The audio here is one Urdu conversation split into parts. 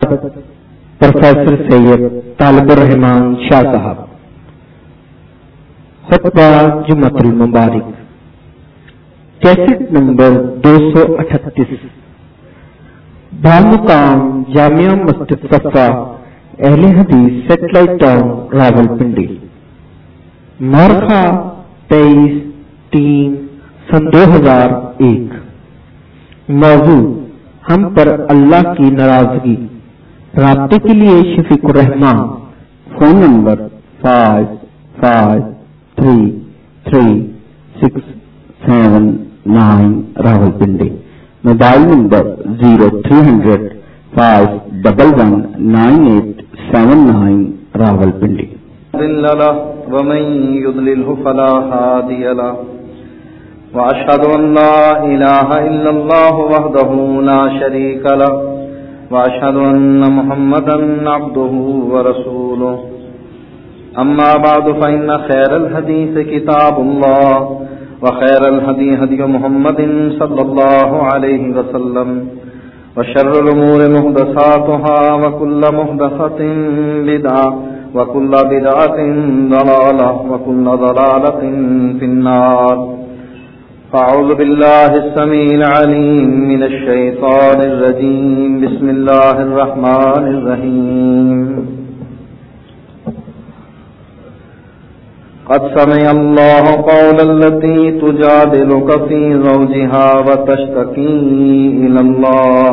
حضرت پروفیسر سید طالب الرحمان شاہ صاحب. خطبہ جمعۃ المبارک کیسٹ نمبر 238. بامقام جامعہ مسجد صفا اہل حدیث سیٹلائٹ ٹاؤن راولپنڈی. مورخہ 23/3/2001. موضوع ہم پر اللہ کی ناراضگی. رابطے کے لیے Shafiq ur-Rahman. Phone number 553367 Rawalpindi. Mobile number 0300511989 Rawalpindi. ومن يضلله فلا هادي له وأشهد أن لا إله إلا الله وحده لا شريك له وأشهد أن محمدا عبده ورسوله. أما بعد فإن خير الحديث كتاب الله وخير الهدي هدي محمد صلى الله عليه وسلم وشر الأمور محدثاتها وكل محدثة بدعة وكل بدعة ضلالة وكل ضلالة في النار. فأعوذ بالله السميع العليم من الشيطان الرجيم. بسم الله الرحمن الرحيم. قد سمع الله قول التي تجادلك في زوجها وتشتكي إلى الله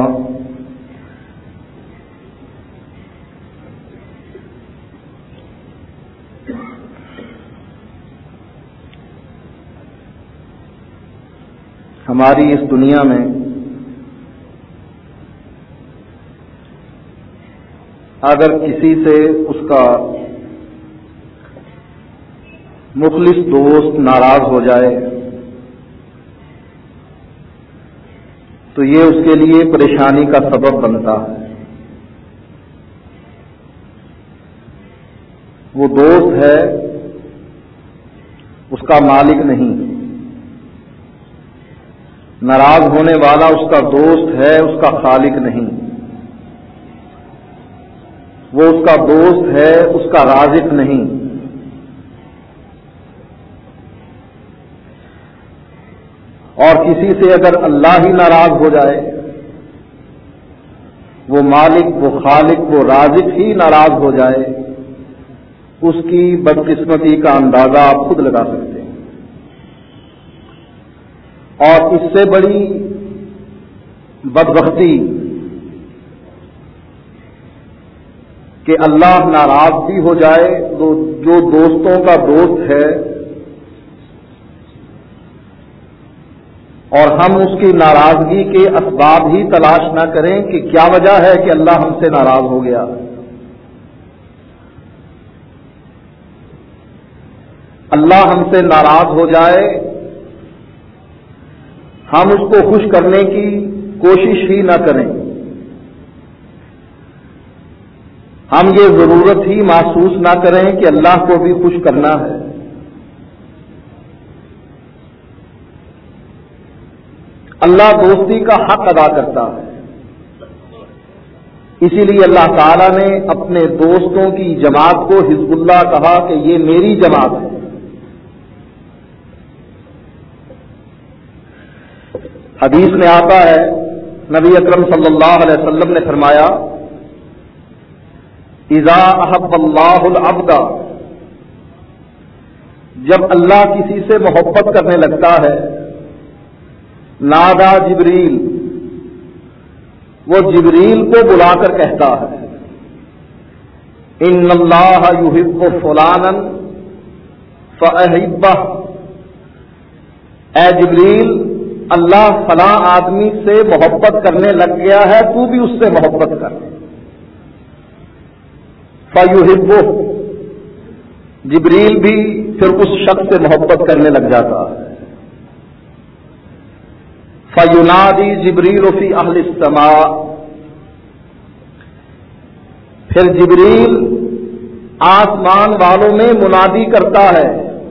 ہماری اس دنیا میں اگر کسی سے اس کا مخلص دوست ناراض ہو جائے تو یہ اس کے لیے پریشانی کا سبب بنتا ہے. وہ دوست ہے اس کا مالک نہیں. ناراض ہونے والا اس کا دوست ہے اس کا خالق نہیں. وہ اس کا دوست ہے اس کا رازق نہیں. اور کسی سے اگر اللہ ہی ناراض ہو جائے, وہ مالک وہ خالق وہ رازق ہی ناراض ہو جائے, اس کی بدقسمتی کا اندازہ آپ خود لگا سکتے ہیں. اور اس سے بڑی بدبختی کہ اللہ ناراض بھی ہو جائے تو جو دوستوں کا دوست ہے اور ہم اس کی ناراضگی کے اسباب ہی تلاش نہ کریں کہ کیا وجہ ہے کہ اللہ ہم سے ناراض ہو گیا. اللہ ہم سے ناراض ہو جائے, ہم اس کو خوش کرنے کی کوشش ہی نہ کریں, ہم یہ ضرورت ہی محسوس نہ کریں کہ اللہ کو بھی خوش کرنا ہے. اللہ دوستی کا حق ادا کرتا ہے. اسی لیے اللہ تعالیٰ نے اپنے دوستوں کی جماعت کو حزب اللہ کہا کہ یہ میری جماعت ہے. حدیث میں آتا ہے نبی اکرم صلی اللہ علیہ وسلم نے فرمایا اذا احب اللہ العبد, جب اللہ کسی سے محبت کرنے لگتا ہے, نادا جبریل, وہ جبریل کو بلا کر کہتا ہے ان اللہ یحب فلانا فاحبہ, اے جبریل اللہ فلاں آدمی سے محبت کرنے لگ گیا ہے, تو بھی اس سے محبت کر. فیحبہ, جبریل بھی پھر اس شخص سے محبت کرنے لگ جاتا ہے. فینادی جبریل فی اہل السماء, پھر جبریل آسمان والوں میں منادی کرتا ہے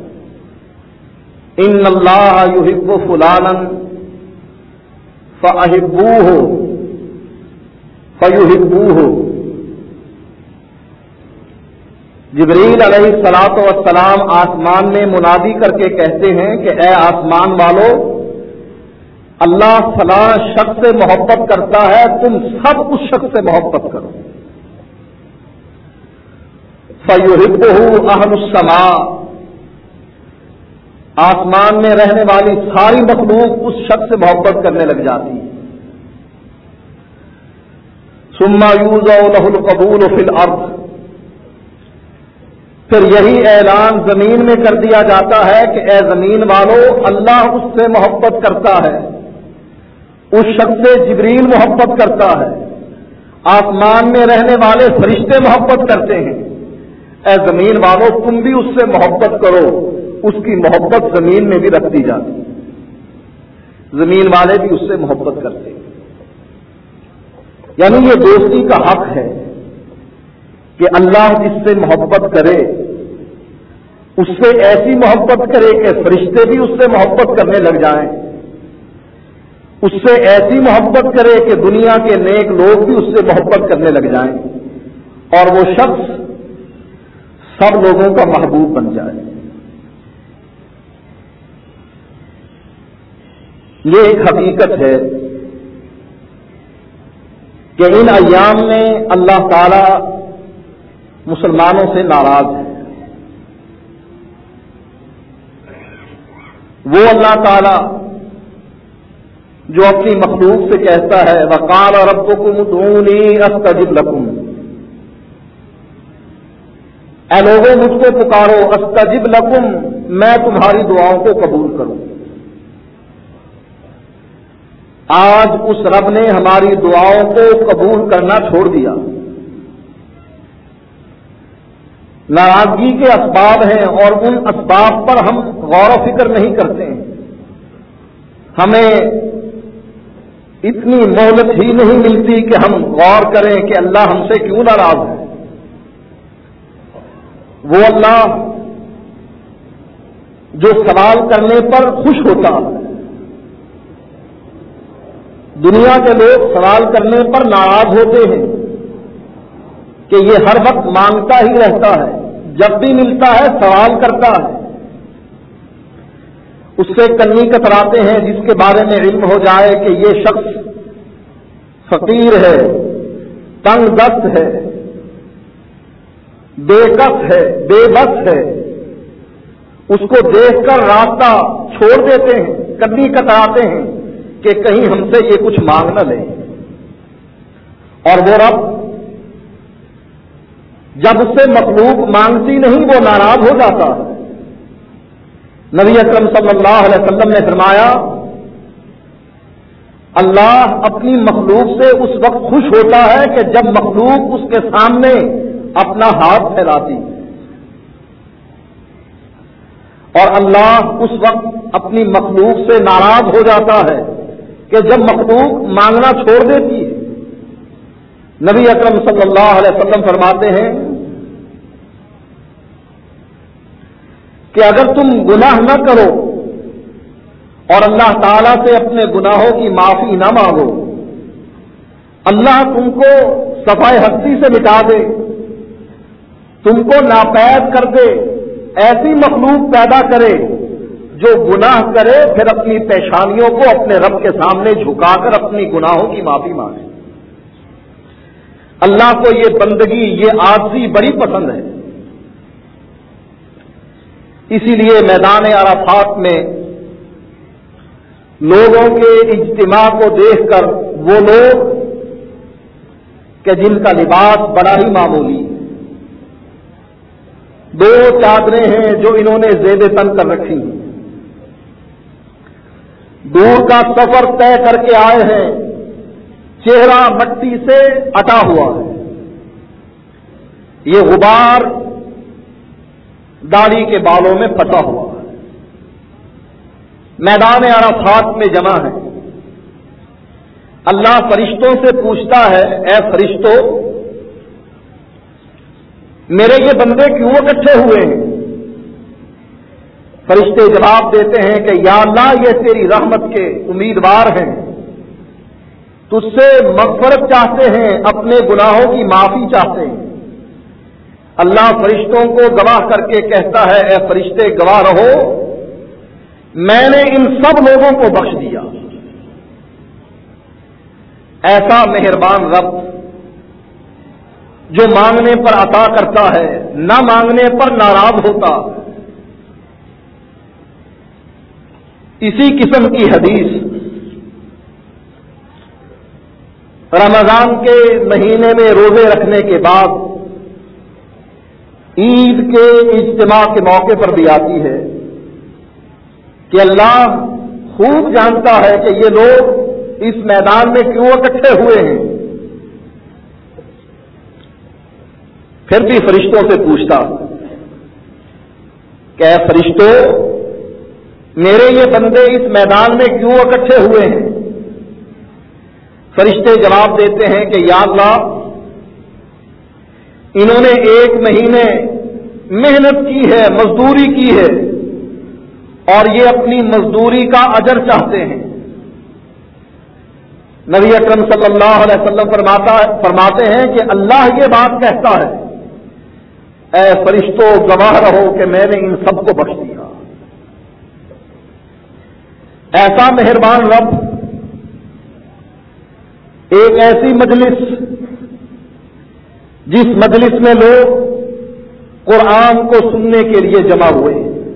ان اللہ یحب فلانا فاحبوہ فیحبوہ, جبریل علیہ الصلوۃ والسلام آسمان میں منادی کر کے کہتے ہیں کہ اے آسمان والو، اللہ فلاں شخص سے محبت کرتا ہے، تم سب اس شخص سے محبت کرو۔ فَيُحِبُّهُ أَهْلُ السَّمَاءِ، آسمان میں رہنے والی ساری مخلوق اس شخص سے محبت کرنے لگ جاتی ہے۔ ثُمَّ يُوضَعُ لَهُ الْقَبُولُ فِي الْأَرْضِ، پھر یہی اعلان زمین میں کر دیا جاتا ہے کہ اے زمین والو، اللہ اس سے محبت کرتا ہے، اس شخص سے جبریل محبت کرتا ہے، آسمان میں رہنے والے فرشتے محبت کرتے ہیں، اے زمین والو تم بھی اس سے محبت کرو۔ اس کی محبت زمین میں بھی رکھ دی جاتی، زمین والے بھی اس سے محبت کرتے ہیں۔ یعنی یہ دوستی کا حق ہے کہ اللہ جس سے محبت کرے اس سے ایسی محبت کرے کہ فرشتے بھی اس سے محبت کرنے لگ جائیں، اس سے ایسی محبت کرے کہ دنیا کے نیک لوگ بھی اس سے محبت کرنے لگ جائیں، اور وہ شخص سب لوگوں کا محبوب بن جائے۔ یہ ایک حقیقت ہے کہ ان ایام میں اللہ تعالی مسلمانوں سے ناراض ہے۔ وہ اللہ تعالی جو اپنی مخلوق سے کہتا ہے وَقَالَ رَبُّكُمُ ادْعُونِي أَسْتَجِبْ لَكُمْ، اے لوگوں مجھ کو پکارو، استجب لکم، میں تمہاری دعاؤں کو قبول کروں۔ آج اس رب نے ہماری دعاؤں کو قبول کرنا چھوڑ دیا۔ ناراضگی کے اسباب ہیں اور ان اسباب پر ہم غور و فکر نہیں کرتے ہیں، ہمیں اتنی مہلت ہی نہیں ملتی کہ ہم غور کریں کہ اللہ ہم سے کیوں ناراض ہے۔ وہ اللہ جو سوال کرنے پر خوش ہوتا ہے، دنیا کے لوگ سوال کرنے پر ناراض ہوتے ہیں کہ یہ ہر وقت مانگتا ہی رہتا ہے، جب بھی ملتا ہے سوال کرتا ہے، اس سے کنی کتراتے ہیں جس کے بارے میں علم ہو جائے کہ یہ شخص فقیر ہے، تنگ دست ہے، بے کس ہے، بے بس ہے، اس کو دیکھ کر راستہ چھوڑ دیتے ہیں، کنی کتراتے ہیں کہ کہیں ہم سے یہ کچھ مانگ نہ لے۔ اور وہ رب جب اس سے مخلوق مانگتی نہیں وہ ناراض ہو جاتا ہے۔ نبی اکرم صلی اللہ علیہ وسلم نے فرمایا اللہ اپنی مخلوق سے اس وقت خوش ہوتا ہے کہ جب مخلوق اس کے سامنے اپنا ہاتھ پھیلاتی ہے، اور اللہ اس وقت اپنی مخلوق سے ناراض ہو جاتا ہے کہ جب مخلوق مانگنا چھوڑ دیتی ہے۔ نبی اکرم صلی اللہ علیہ وسلم فرماتے ہیں کہ اگر تم گناہ نہ کرو اور اللہ تعالی سے اپنے گناہوں کی معافی نہ مانگو، اللہ تم کو صفائے ہستی سے مٹا دے، تم کو ناپید کر دے، ایسی مخلوق پیدا کرے جو گناہ کرے پھر اپنی پیشانیوں کو اپنے رب کے سامنے جھکا کر اپنی گناہوں کی معافی مانگے۔ اللہ کو یہ بندگی، یہ عاجزی بڑی پسند ہے۔ اسی لیے میدان عرفات میں لوگوں کے اجتماع کو دیکھ کر وہ لوگ کہ جن کا لباس بڑا ہی معمولی ہے، 2 چادریں ہیں جو انہوں نے زیب تن کر رکھی ہیں، دور کا سفر طے کر کے آئے ہیں، چہرہ مٹی سے اٹا ہوا ہے، یہ غبار داڑھی کے بالوں میں پھنسا ہوا ہے، میدان عرفات میں جمع ہے۔ اللہ فرشتوں سے پوچھتا ہے اے فرشتوں میرے یہ بندے کیوں اکٹھے ہوئے ہیں؟ فرشتے جواب دیتے ہیں کہ یا اللہ یہ تیری رحمت کے امیدوار ہیں، تجھ سے مغفرت چاہتے ہیں، اپنے گناہوں کی معافی چاہتے ہیں، اللہ فرشتوں کو گواہ کر کے کہتا ہے اے فرشتے گواہ رہو میں نے ان سب لوگوں کو بخش دیا. ایسا مہربان رب جو مانگنے پر عطا کرتا ہے, نہ مانگنے پر ناراض ہوتا. اسی قسم کی حدیث رمضان کے مہینے میں روزے رکھنے کے بعد عید کے اجتماع کے موقع پر بھی آتی ہے کہ اللہ خوب جانتا ہے کہ یہ لوگ اس میدان میں کیوں اکٹھے ہوئے ہیں. پھر بھی فرشتوں سے پوچھتا کہ اے فرشتوں میرے یہ بندے اس میدان میں کیوں اکٹھے ہوئے ہیں؟ فرشتے جواب دیتے ہیں کہ یا اللہ انہوں نے 1 مہینے محنت کی ہے, مزدوری کی ہے, اور یہ اپنی مزدوری کا اجر چاہتے ہیں. نبی اکرم صلی اللہ علیہ وسلم فرماتے ہیں کہ اللہ یہ بات کہتا ہے اے فرشتوں گواہ رہو کہ میں نے ان سب کو بخش دیا. ایسا مہربان رب ایک ایسی مجلس جس مجلس میں لوگ قرآن کو سننے کے لیے جمع ہوئے,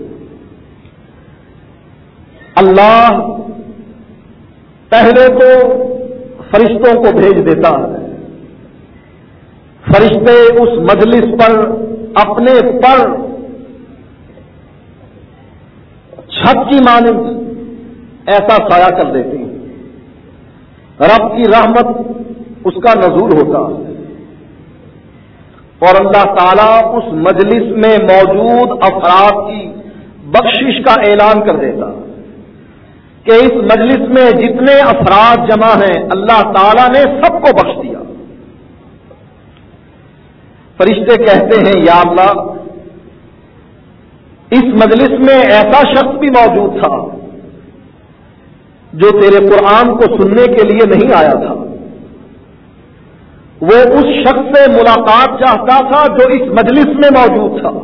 اللہ پہلے تو فرشتوں کو بھیج دیتا ہے. فرشتے اس مجلس پر اپنے پر چھت کی مانند ایسا سایہ کر دیتے ہیں. رب کی رحمت اس کا نزول ہوتا اور اللہ تعالیٰ اس مجلس میں موجود افراد کی بخشش کا اعلان کر دیتا کہ اس مجلس میں جتنے افراد جمع ہیں اللہ تعالیٰ نے سب کو بخش دیا. فرشتے کہتے ہیں یا اللہ اس مجلس میں ایسا شخص بھی موجود تھا جو تیرے قرآن کو سننے کے لیے نہیں آیا تھا. وہ اس شخص سے ملاقات چاہتا تھا جو اس مجلس میں موجود تھا.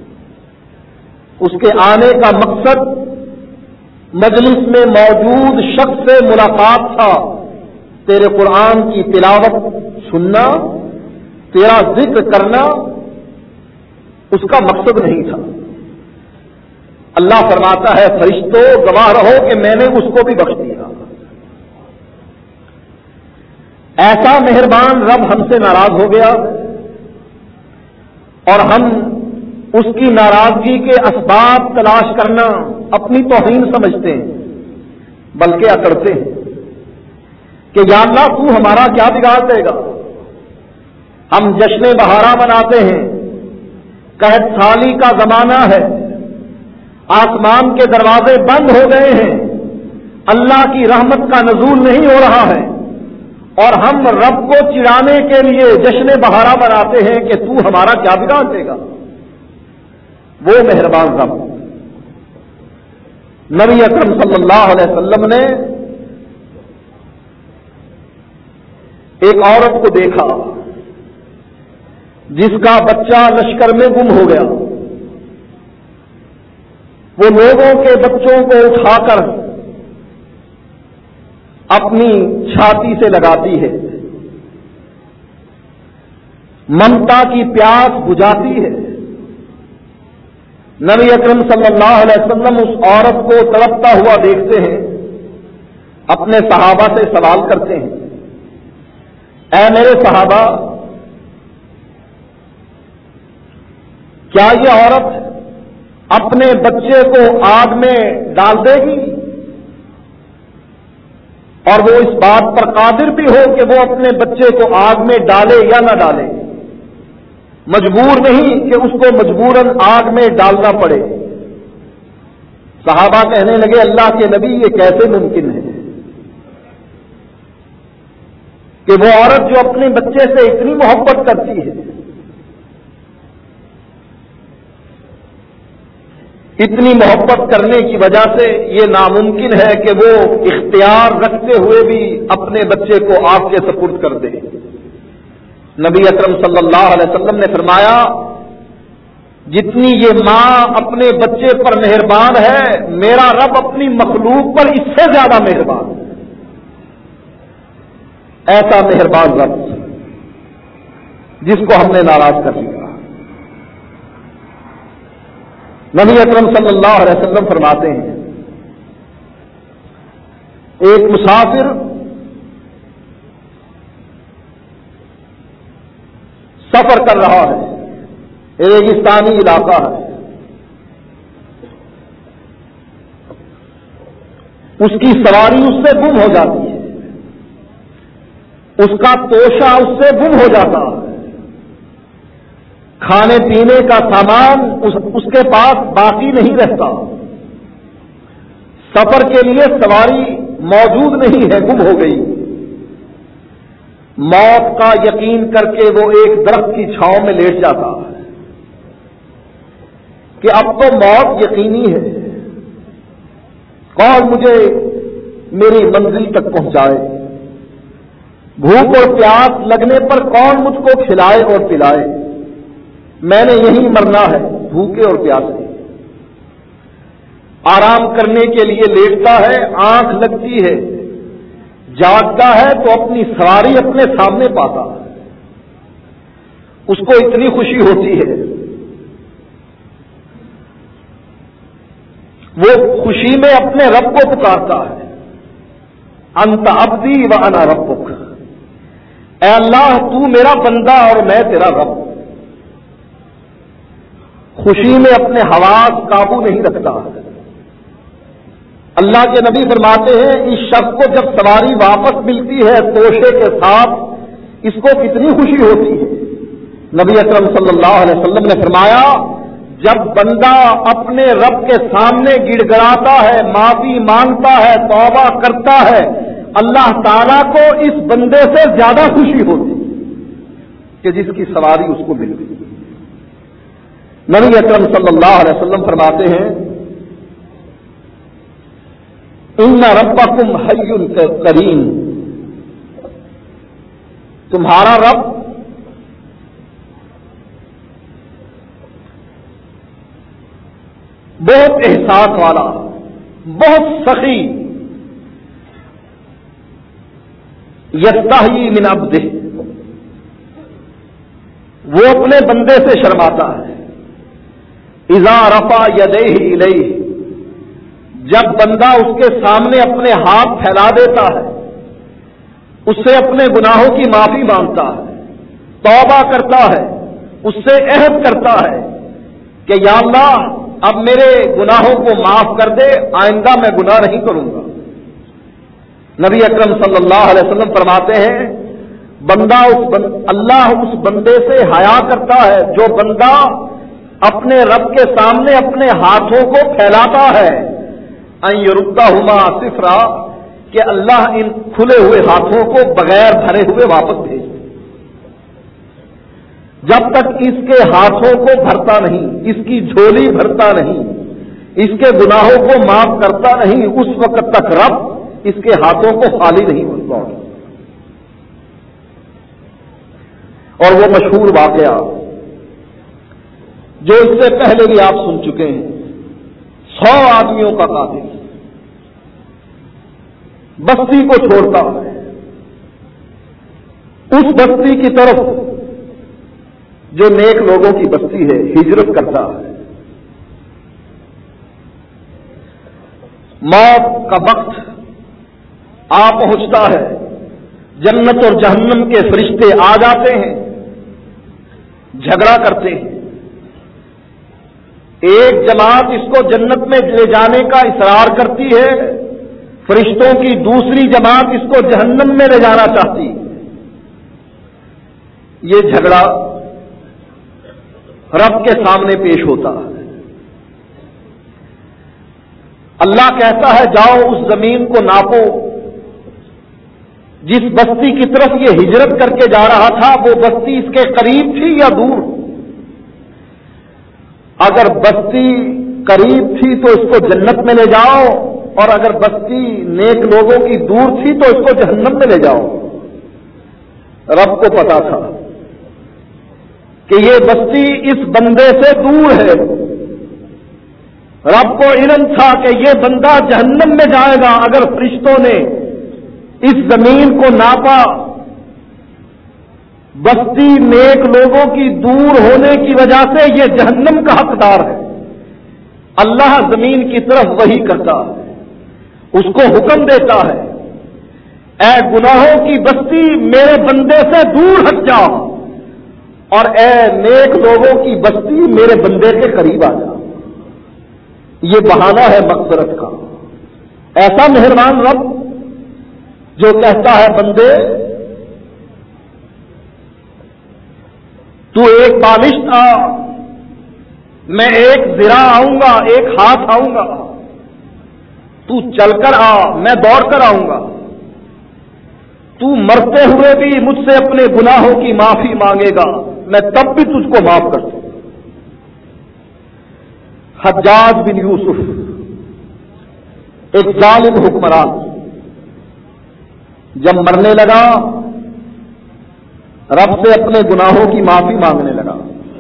اس کے آنے کا مقصد مجلس میں موجود شخص سے ملاقات تھا. تیرے قرآن کی تلاوت سننا, تیرا ذکر کرنا اس کا مقصد نہیں تھا. اللہ فرماتا ہے فرشتوں گواہ رہو کہ میں نے اس کو بھی بخش دیا. ایسا مہربان رب ہم سے ناراض ہو گیا اور ہم اس کی ناراضگی کے اسباب تلاش کرنا اپنی توہین سمجھتے ہیں, بلکہ اکڑتے ہیں کہ یا اللہ تو ہمارا کیا بگاڑ دے گا. ہم جشن بہارا مناتے ہیں, قحط سالی کا زمانہ ہے, آسمان کے دروازے بند ہو گئے ہیں, اللہ کی رحمت کا نزول نہیں ہو رہا ہے, اور ہم رب کو چڑھانے کے لیے جشن بہارا مناتے ہیں کہ تو ہمارا کیا بگاڑ دے گا. وہ مہربان رب نبی اکرم صلی اللہ علیہ وسلم نے ایک عورت کو دیکھا جس کا بچہ لشکر میں گم ہو گیا. وہ لوگوں کے بچوں کو اٹھا کر اپنی چھاتی سے لگاتی ہے, ممتا کی پیاس بجھاتی ہے. نبی اکرم صلی اللہ علیہ وسلم اس عورت کو تڑپتا ہوا دیکھتے ہیں, اپنے صحابہ سے سوال کرتے ہیں اے میرے صحابہ کیا یہ عورت اپنے بچے کو آگ میں ڈال دے گی اور وہ اس بات پر قادر بھی ہو کہ وہ اپنے بچے کو آگ میں ڈالے یا نہ ڈالے, مجبور نہیں کہ اس کو مجبوراً آگ میں ڈالنا پڑے. صحابہ کہنے لگے اللہ کے نبی یہ کیسے ممکن ہے کہ وہ عورت جو اپنے بچے سے اتنی محبت کرتی ہے, اتنی محبت کرنے کی وجہ سے یہ ناممکن ہے کہ وہ اختیار رکھتے ہوئے بھی اپنے بچے کو آگ کے سپرد کر دے. نبی اکرم صلی اللہ علیہ وسلم نے فرمایا جتنی یہ ماں اپنے بچے پر مہربان ہے، میرا رب اپنی مخلوق پر اس سے زیادہ مہربان ہے۔ ایسا مہربان رب جس کو ہم نے ناراض کر دیا۔ نبی اکرم صلی اللہ علیہ وسلم فرماتے ہیں، ایک مسافر سفر کر رہا ہے، ریگستانی علاقہ ہے، اس کی سواری اس سے گم ہو جاتی ہے، اس کا توشہ اس سے گم ہو جاتا ہے، کھانے پینے کا سامان اس کے پاس باقی نہیں رہتا، سفر کے لیے سواری موجود نہیں ہے، گم ہو گئی۔ موت کا یقین کر کے وہ ایک درخت کی چھاؤں میں لیٹ جاتا ہے کہ اب تو موت یقینی ہے، کون مجھے میری منزل تک پہنچائے، بھوک اور پیاس لگنے پر کون مجھ کو کھلائے اور پلائے، میں نے یہیں مرنا ہے بھوکے اور پیاسے۔ آرام کرنے کے لیے لیٹتا ہے، آنکھ لگتی ہے، جاگتا ہے تو اپنی سواری اپنے سامنے پاتا ہے، اس کو اتنی خوشی ہوتی ہے، وہ خوشی میں اپنے رب کو پکارتا ہے، انت عبدی و انا ربک، اے اللہ تو میرا بندہ اور میں تیرا رب۔ خوشی میں اپنے حواس قابو نہیں رکھتا۔ اللہ کے نبی فرماتے ہیں، اس شخص کو جب سواری واپس ملتی ہے توشے کے ساتھ، اس کو کتنی خوشی ہوتی ہے۔ نبی اکرم صلی اللہ علیہ وسلم نے فرمایا، جب بندہ اپنے رب کے سامنے گڑ گڑاتا ہے، معافی مانگتا ہے، توبہ کرتا ہے، اللہ تعالیٰ کو اس بندے سے زیادہ خوشی ہوتی ہے کہ جس کی سواری اس کو مل گئی۔ نبی اکرم صلی اللہ علیہ وسلم فرماتے ہیں، ان ربکم حی کریم، تمہارا رب بہت احساس والا، بہت سخی، یستحیی من عبدہ، وہ اپنے بندے سے شرماتا ہے۔ اذا رفع یدیہ الیہ، جب بندہ اس کے سامنے اپنے ہاتھ پھیلا دیتا ہے، اس سے اپنے گناہوں کی معافی مانگتا ہے، توبہ کرتا ہے، اس سے عہد کرتا ہے کہ یا اللہ اب میرے گناہوں کو معاف کر دے، آئندہ میں گناہ نہیں کروں گا۔ نبی اکرم صلی اللہ علیہ وسلم فرماتے ہیں، اللہ اس بندے سے حیا کرتا ہے جو بندہ اپنے رب کے سامنے اپنے ہاتھوں کو پھیلاتا ہے، ان یردہما صفرا، کہ اللہ ان کھلے ہوئے ہاتھوں کو بغیر بھرے ہوئے واپس بھیج دے۔ جب تک اس کے ہاتھوں کو بھرتا نہیں، اس کی جھولی بھرتا نہیں، اس کے گناہوں کو معاف کرتا نہیں، اس وقت تک رب اس کے ہاتھوں کو خالی نہیں ہوتا۔ اور وہ مشہور واقعہ جو اس سے پہلے بھی آپ سن چکے ہیں، 100 آدمیوں کا قاتل بستی کو چھوڑتا ہے، اس بستی کی طرف جو نیک لوگوں کی بستی ہے ہجرت کرتا ہے۔ موت کا وقت آ پہنچتا ہے، جنت اور جہنم کے فرشتے آ جاتے ہیں، جھگڑا کرتے ہیں۔ ایک جماعت اس کو جنت میں لے جانے کا اصرار کرتی ہے، فرشتوں کی دوسری جماعت اس کو جہنم میں لے جانا چاہتی ہے۔ یہ جھگڑا رب کے سامنے پیش ہوتا ہے۔ اللہ کہتا ہے جاؤ اس زمین کو ناپو، جس بستی کی طرف یہ ہجرت کر کے جا رہا تھا وہ بستی اس کے قریب تھی یا دور؟ اگر بستی قریب تھی تو اس کو جنت میں لے جاؤ، اور اگر بستی نیک لوگوں کی دور تھی تو اس کو جہنم میں لے جاؤ۔ رب کو پتا تھا کہ یہ بستی اس بندے سے دور ہے. رب کو علم تھا کہ یہ بندہ جہنم میں جائے گا اگر فرشتوں نے اس زمین کو ناپا. بستی نیک لوگوں کی دور ہونے کی وجہ سے یہ جہنم کا حقدار ہے. اللہ زمین کی طرف وحی کرتا ہے, اس کو حکم دیتا ہے, اے گناہوں کی بستی میرے بندے سے دور ہٹ جاؤ, اور اے نیک لوگوں کی بستی میرے بندے کے قریب آ جاؤ. یہ بہانہ ہے مغفرت کا. ایسا مہربان رب جو کہتا ہے بندے تو ایک بالشت آ, میں ایک ذرا آؤں گا, ایک ہاتھ آؤں گا, تو چل کر آ, میں دوڑ کر آؤں گا. تو مرتے ہوئے بھی مجھ سے اپنے گناہوں کی معافی مانگے گا, میں تب بھی تجھ کو معاف کر دوں. حجاج بن یوسف ایک ظالم حکمران جب مرنے لگا رب سے اپنے گناہوں کی معافی مانگنے لگا.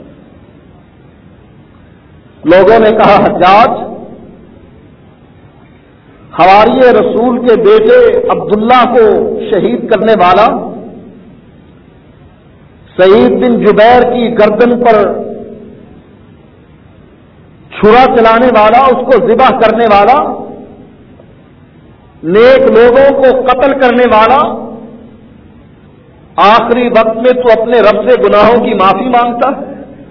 لوگوں نے کہا حجاج حواری رسول کے بیٹے عبداللہ کو شہید کرنے والا, سعید بن جبیر کی گردن پر چھرا چلانے والا, اس کو ذبح کرنے والا, نیک لوگوں کو قتل کرنے والا, آخری وقت میں تو اپنے رب سے گناہوں کی معافی مانگتا ہے.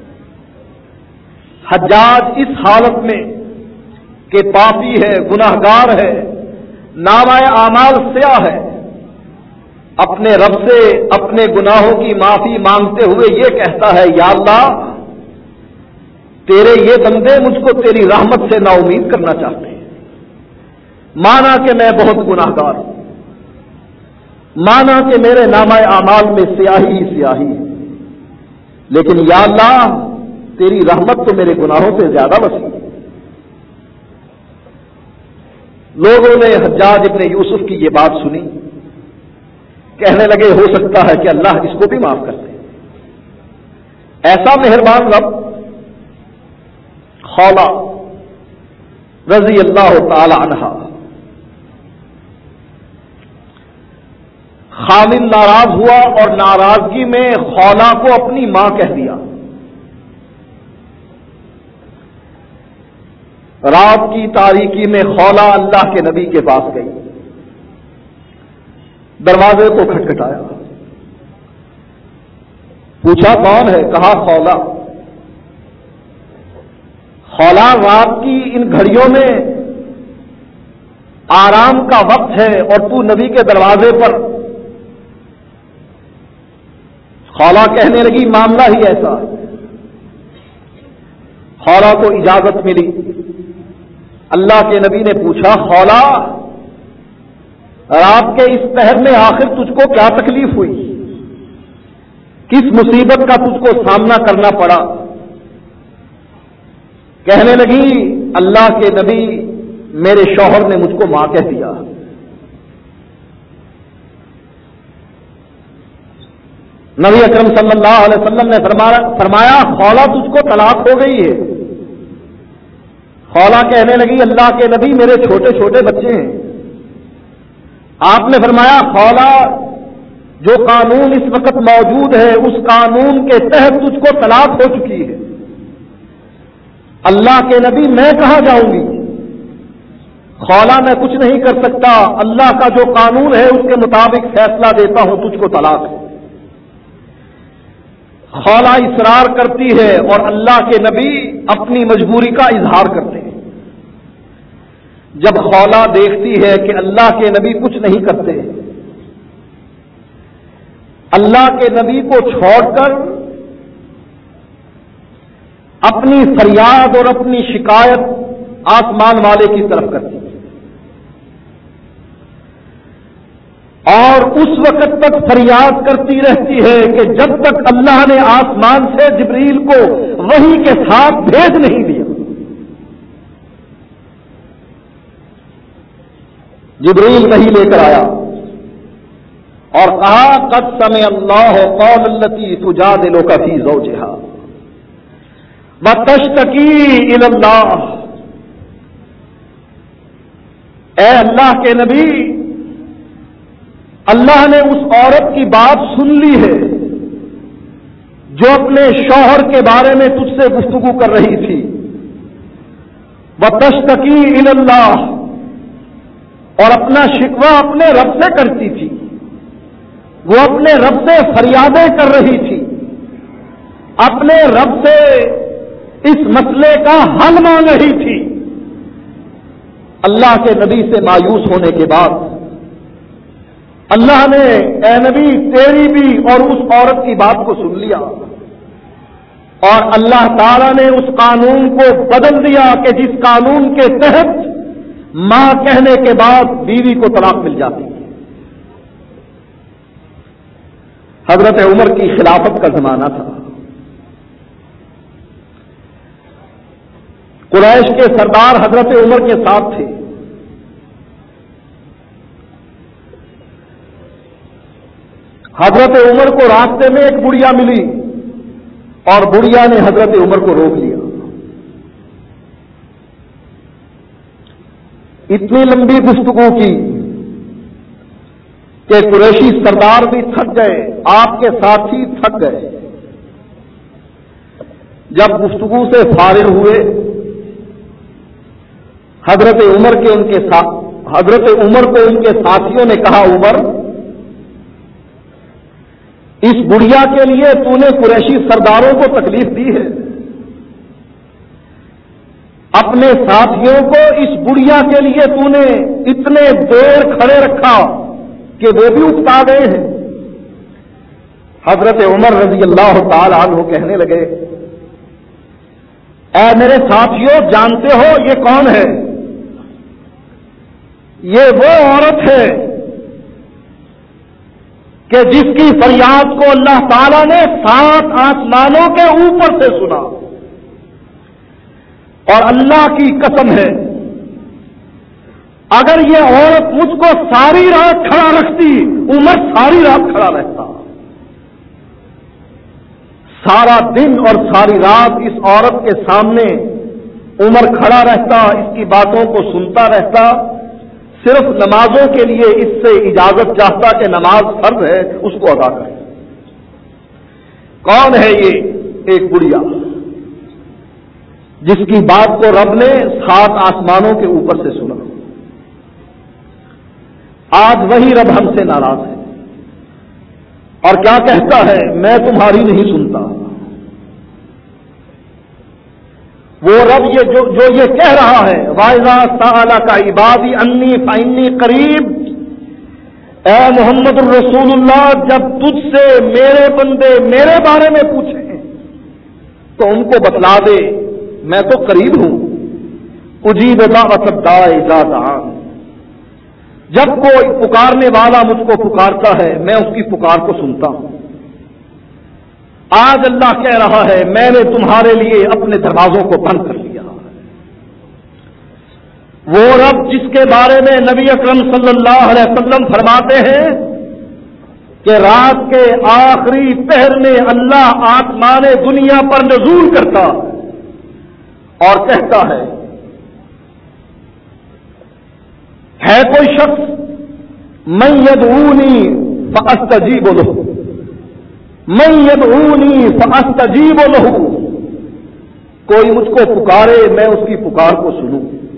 حجاج اس حالت میں کہ پاپی ہے, گناہگار ہے, نامہ اعمال سیاہ ہے, اپنے رب سے اپنے گناہوں کی معافی مانگتے ہوئے یہ کہتا ہے یا اللہ تیرے یہ بندے مجھ کو تیری رحمت سے نا امید کرنا چاہتے ہیں. مانا کہ میں بہت گناہگار ہوں, مانا کہ میرے نامہ اعمال میں سیاہی ہی سیاہی ہے, لیکن یا اللہ تیری رحمت تو میرے گناہوں سے زیادہ وسیع ہے. لوگوں نے حجاج ابن یوسف کی یہ بات سنی, کہنے لگے ہو سکتا ہے کہ اللہ اس کو بھی معاف کر دے. ایسا مہربان رب خولا رضی اللہ تعالی عنہا, خامد ناراض ہوا اور ناراضگی میں خولا کو اپنی ماں کہہ دیا. رات کی تاریکی میں خولا اللہ کے نبی کے پاس گئی, دروازے کو کھٹکھٹایا, پوچھا کون ہے؟ کہا خولا. خولا رات کی ان گھڑیوں میں آرام کا وقت ہے اور تو نبی کے دروازے پر. خولا کہنے لگی معاملہ ہی ایسا. خولا کو اجازت ملی. اللہ کے نبی نے پوچھا خولا رات کے اس پہر میں آخر تجھ کو کیا تکلیف ہوئی؟ کس مصیبت کا تجھ کو سامنا کرنا پڑا؟ کہنے لگی اللہ کے نبی میرے شوہر نے مجھ کو ماں کہہ دیا. نبی اکرم صلی اللہ علیہ وسلم نے فرمایا خولا تجھ کو طلاق ہو گئی ہے. خولا کہنے لگی اللہ کے نبی میرے چھوٹے چھوٹے بچے ہیں. آپ نے فرمایا خولا جو قانون اس وقت موجود ہے اس قانون کے تحت تجھ کو طلاق ہو چکی ہے. اللہ کے نبی میں کہاں جاؤں گی؟ خولا میں کچھ نہیں کر سکتا, اللہ کا جو قانون ہے اس کے مطابق فیصلہ دیتا ہوں, تجھ کو طلاق ہے. خولا اصرار کرتی ہے اور اللہ کے نبی اپنی مجبوری کا اظہار کرتے ہیں. جب خولا دیکھتی ہے کہ اللہ کے نبی کچھ نہیں کرتے, اللہ کے نبی کو چھوڑ کر اپنی فریاد اور اپنی شکایت آسمان والے کی طرف کرتی ہے, اور اس وقت تک فریاد کرتی رہتی ہے کہ جب تک اللہ نے آسمان سے جبریل کو وحی کے ساتھ بھیج نہیں دیا. جبریل وحی لے کر آیا اور کہا قد سمع اللہ قول التی تجادلک فی زوجہا وتشتکی الی اللہ. اے اللہ کے نبی، اللہ نے اس عورت کی بات سن لی ہے جو اپنے شوہر کے بارے میں تجھ سے گفتگو کر رہی تھی. وتشتکی الی اللہ، اور اپنا شکوہ اپنے رب سے کرتی تھی. وہ اپنے رب سے فریادیں کر رہی تھی، اپنے رب سے اس مسئلے کا حل مانگ رہی تھی. اللہ کے نبی سے مایوس ہونے کے بعد اللہ نے اے نبی تیری بھی اور اس عورت کی بات کو سن لیا، اور اللہ تعالی نے اس قانون کو بدل دیا کہ جس قانون کے تحت ماں کہنے کے بعد بیوی کو طلاق مل جاتی ہے. حضرت عمر کی خلافت کا زمانہ تھا. قریش کے سردار حضرت عمر کے ساتھ تھے. حضرت عمر کو راستے میں ایک بڑھیا ملی اور بڑھیا نے حضرت عمر کو روک لیا. اتنی لمبی گفتگو کی کہ قریشی سردار بھی تھک گئے، آپ کے ساتھی تھک گئے. جب گفتگو سے فارغ ہوئے، حضرت عمر کو ان کے ساتھیوں نے کہا، عمر اس بڑھیا کے لیے تو نے قریشی سرداروں کو تکلیف دی ہے، اپنے ساتھیوں کو اس بڑھیا کے لیے تو نے اتنے دیر کھڑے رکھا کہ وہ بھی اکتا گئے ہیں. حضرت عمر رضی اللہ تعالی عنہ کہنے لگے، اے میرے ساتھیوں، جانتے ہو یہ کون ہے؟ یہ وہ عورت ہے کہ جس کی فریاد کو اللہ تعالیٰ نے 7 آسمانوں کے اوپر سے سنا، اور اللہ کی قسم ہے اگر یہ عورت مجھ کو ساری رات کھڑا رکھتی، عمر ساری رات کھڑا رہتا. سارا دن اور ساری رات اس عورت کے سامنے عمر کھڑا رہتا، اس کی باتوں کو سنتا رہتا. صرف نمازوں کے لیے اس سے اجازت چاہتا کہ نماز فرض ہے اس کو ادا کرے. کون ہے یہ؟ ایک بڑھیا جس کی بات کو رب نے 7 آسمانوں کے اوپر سے سنا. آج وہی رب ہم سے ناراض ہے اور کیا کہتا ہے؟ میں تمہاری نہیں سنتا. وہ رب جو یہ کہہ رہا ہے، وَإِذَا سَأَلَكَ عِبَادِي عَنِّي فَإِنِّي قَرِيبٌ، اے محمد الرسول اللہ، جب تجھ سے میرے بندے میرے بارے میں پوچھیں تو ان کو بتلا دے میں تو قریب ہوں. اجیب دعوت الداع اذا دعان، جب کوئی پکارنے والا مجھ کو پکارتا ہے میں اس کی پکار کو سنتا ہوں. آج اللہ کہہ رہا ہے میں نے تمہارے لیے اپنے دروازوں کو بند کر لیا. وہ رب جس کے بارے میں نبی اکرم صلی اللہ علیہ وسلم فرماتے ہیں کہ رات کے آخری پہر میں اللہ آسمان دنیا پر نزول کرتا اور کہتا ہے کوئی شخص من یدعونی فاستجیب لہ، من یدعونی فاستجیب لہ، کوئی مجھ کو پکارے میں اس کی پکار کو سنوں.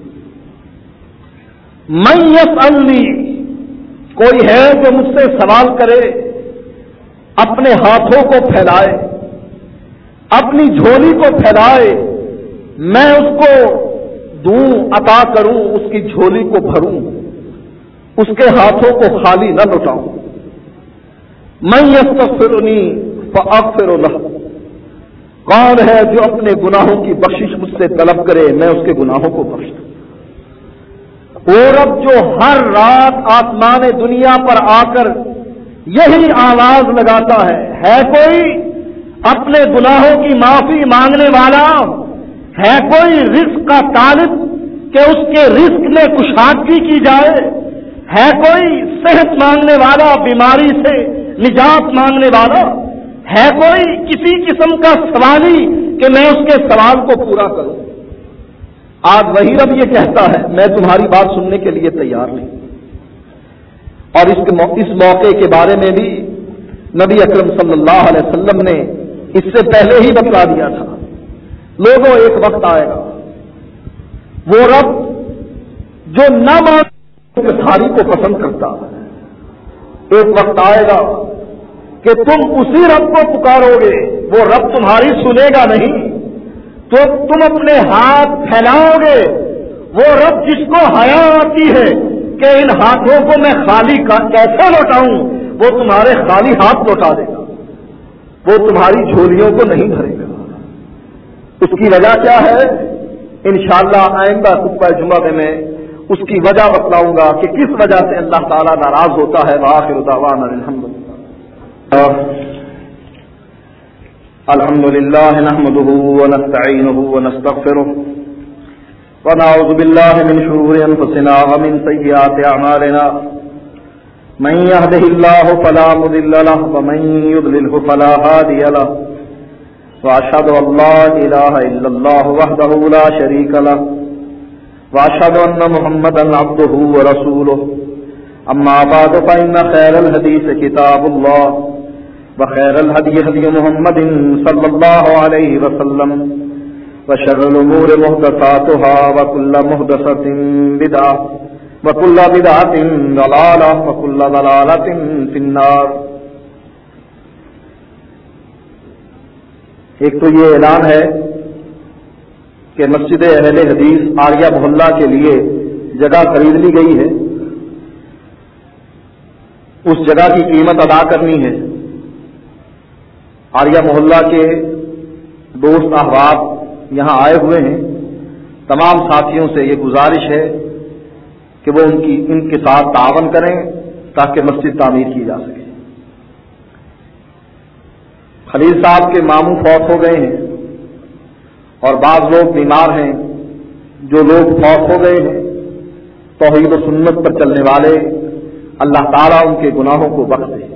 من یسألنی، کوئی ہے جو مجھ سے سوال کرے، اپنے ہاتھوں کو پھیلائے، اپنی جھولی کو پھیلائے، میں اس کو دوں، عطا کروں، اس کی جھولی کو بھروں، اس کے ہاتھوں کو خالی نہ لوٹاؤں. من یستغفرنی فاغفر لہ، کون ہے جو اپنے گناہوں کی بخشش مجھ سے طلب کرے میں اس کے گناہوں کو بخش دوں. وہ رب جو ہر رات آسمان دنیا پر آ کر یہی آواز لگاتا ہے کوئی اپنے گناہوں کی معافی مانگنے والا؟ ہے کوئی رزق کا طالب کہ اس کے رزق میں کشادگی کی جائے؟ ہے کوئی صحت مانگنے والا، بیماری سے نجات مانگنے والا؟ ہے کوئی کسی قسم کا سوالی کہ میں اس کے سوال کو پورا کروں؟ آج وہی رب یہ کہتا ہے میں تمہاری بات سننے کے لیے تیار نہیں. اور اس موقع کے بارے میں بھی نبی اکرم صلی اللہ علیہ وسلم نے اس سے پہلے ہی بتلا دیا تھا. لوگوں ایک وقت آئے گا وہ رب جو نہ ماننے ساری کو پسند کرتا ہے. ایک وقت آئے گا کہ تم اسی رب کو پکارو گے، وہ رب تمہاری سنے گا نہیں، تو تم اپنے ہاتھ پھیلاؤ گے. وہ رب جس کو حیا آتی ہے کہ ان ہاتھوں کو میں خالی کیسے لوٹاؤں، وہ تمہارے خالی ہاتھ لوٹا دے گا، وہ تمہاری جھولیوں کو نہیں بھرے گا. اس کی وجہ کیا ہے؟ انشاءاللہ آئندہ خطبہ جمعہ میں اس کی وجہ بتلاؤں گا کہ کس وجہ سے اللہ تعالیٰ ناراض ہوتا ہے. وآخر دعوانا الحمدللہ. الحمدللہ نحمده ونستعینه ونستغفره ونعوذ باللہ من شرور انفسنا ومن سیئات اعمالنا. من يهده الله فلا مضل له ومن يضلله فلا هادي له. وأشهد أن لا إله إلا الله وحده لا شريك له وأشهد أن محمدا عبده ورسوله. أما بعد فإن خير الحديث كتاب الله وخير الهدي هدي محمد صلى الله عليه وسلم وشر الأمور محدثاتها وكل محدثة بدعة وكل بدعة ضلالة وكل ضلالة في النار. ایک تو یہ اعلان ہے کہ مسجد اہل حدیث آریہ محلہ کے لیے جگہ خرید لی گئی ہے. اس جگہ کی قیمت ادا کرنی ہے. آریہ محلہ کے دوست احباب یہاں آئے ہوئے ہیں. تمام ساتھیوں سے یہ گزارش ہے کہ وہ ان کے ساتھ تعاون کریں تاکہ مسجد تعمیر کی جا سکے. خلیل صاحب کے ماموں فوت ہو گئے ہیں اور بعض لوگ بیمار ہیں. جو لوگ فوت ہو گئے ہیں توحید و سنت پر چلنے والے، اللہ تعالیٰ ان کے گناہوں کو بخش دے،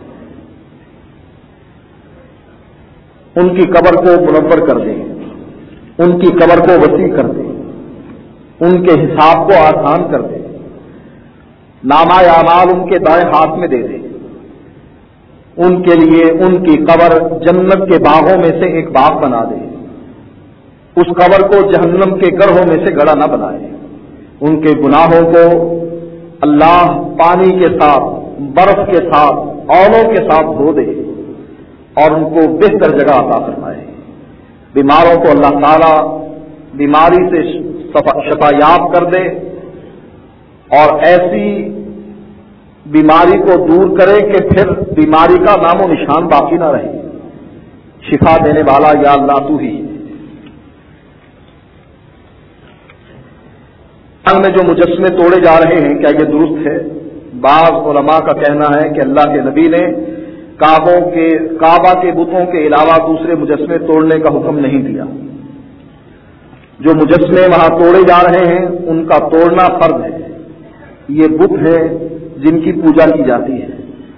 ان کی قبر کو منور کر دے، ان کی قبر کو وسیع کر دے، ان کے حساب کو آسان کر دے، نامہ اعمال ان کے دائیں ہاتھ میں دے دے. ان کے لیے ان کی قبر جنت کے باغوں میں سے ایک باغ بنا دے. اس قبر کو جہنم کے گڑھوں میں سے گڑھا نہ بنائے. ان کے گناہوں کو اللہ پانی کے ساتھ، برف کے ساتھ، اولوں کے ساتھ دھو دے اور ان کو بہتر جگہ عطا فرمائے. بیماروں کو اللہ تعالیٰ بیماری سے شفا یاب کر دے اور ایسی بیماری کو دور کرے کہ پھر بیماری کا نام و نشان باقی نہ رہے. شفا دینے والا یا اللہ تو ہی. میں جو مجسمے توڑے جا رہے ہیں کیا یہ درست ہے؟ بعض علماء کا کہنا ہے کہ اللہ کے نبی نے کعبہ کے بتوں کے علاوہ دوسرے مجسمے توڑنے کا حکم نہیں دیا. جو مجسمے وہاں توڑے جا رہے ہیں ان کا توڑنا فرض ہے. یہ بت ہیں جن کی پوجا کی جاتی ہے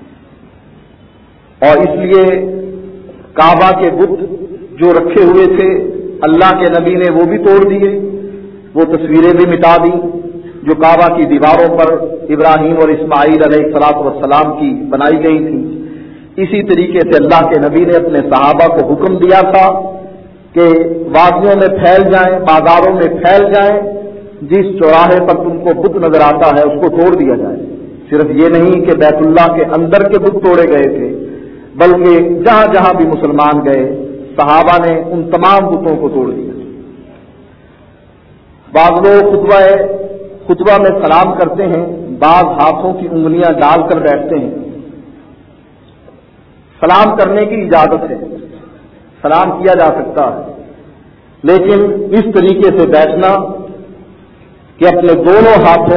اور اس لیے کعبہ کے بت جو رکھے ہوئے تھے اللہ کے نبی نے وہ بھی توڑ دیے. وہ تصویریں بھی مٹا دی جو کعبہ کی دیواروں پر ابراہیم اور اسماعیل علیہ الصلوۃ والسلام کی بنائی گئی تھی. اسی طریقے سے اللہ کے نبی نے اپنے صحابہ کو حکم دیا تھا کہ وادیوں میں پھیل جائیں، بازاروں میں پھیل جائیں، جس چوراہے پر تم کو بت نظر آتا ہے اس کو توڑ دیا جائے. صرف یہ نہیں کہ بیت اللہ کے اندر کے بت توڑے گئے تھے بلکہ جہاں جہاں بھی مسلمان گئے صحابہ نے ان تمام بتوں کو توڑ دیا. بعض لوگ خطبہ میں سلام کرتے ہیں، بعض ہاتھوں کی انگلیاں ڈال کر بیٹھتے ہیں. سلام کرنے کی اجازت ہے، سلام کیا جا سکتا ہے، لیکن اس طریقے سے بیٹھنا کہ اپنے دونوں ہاتھوں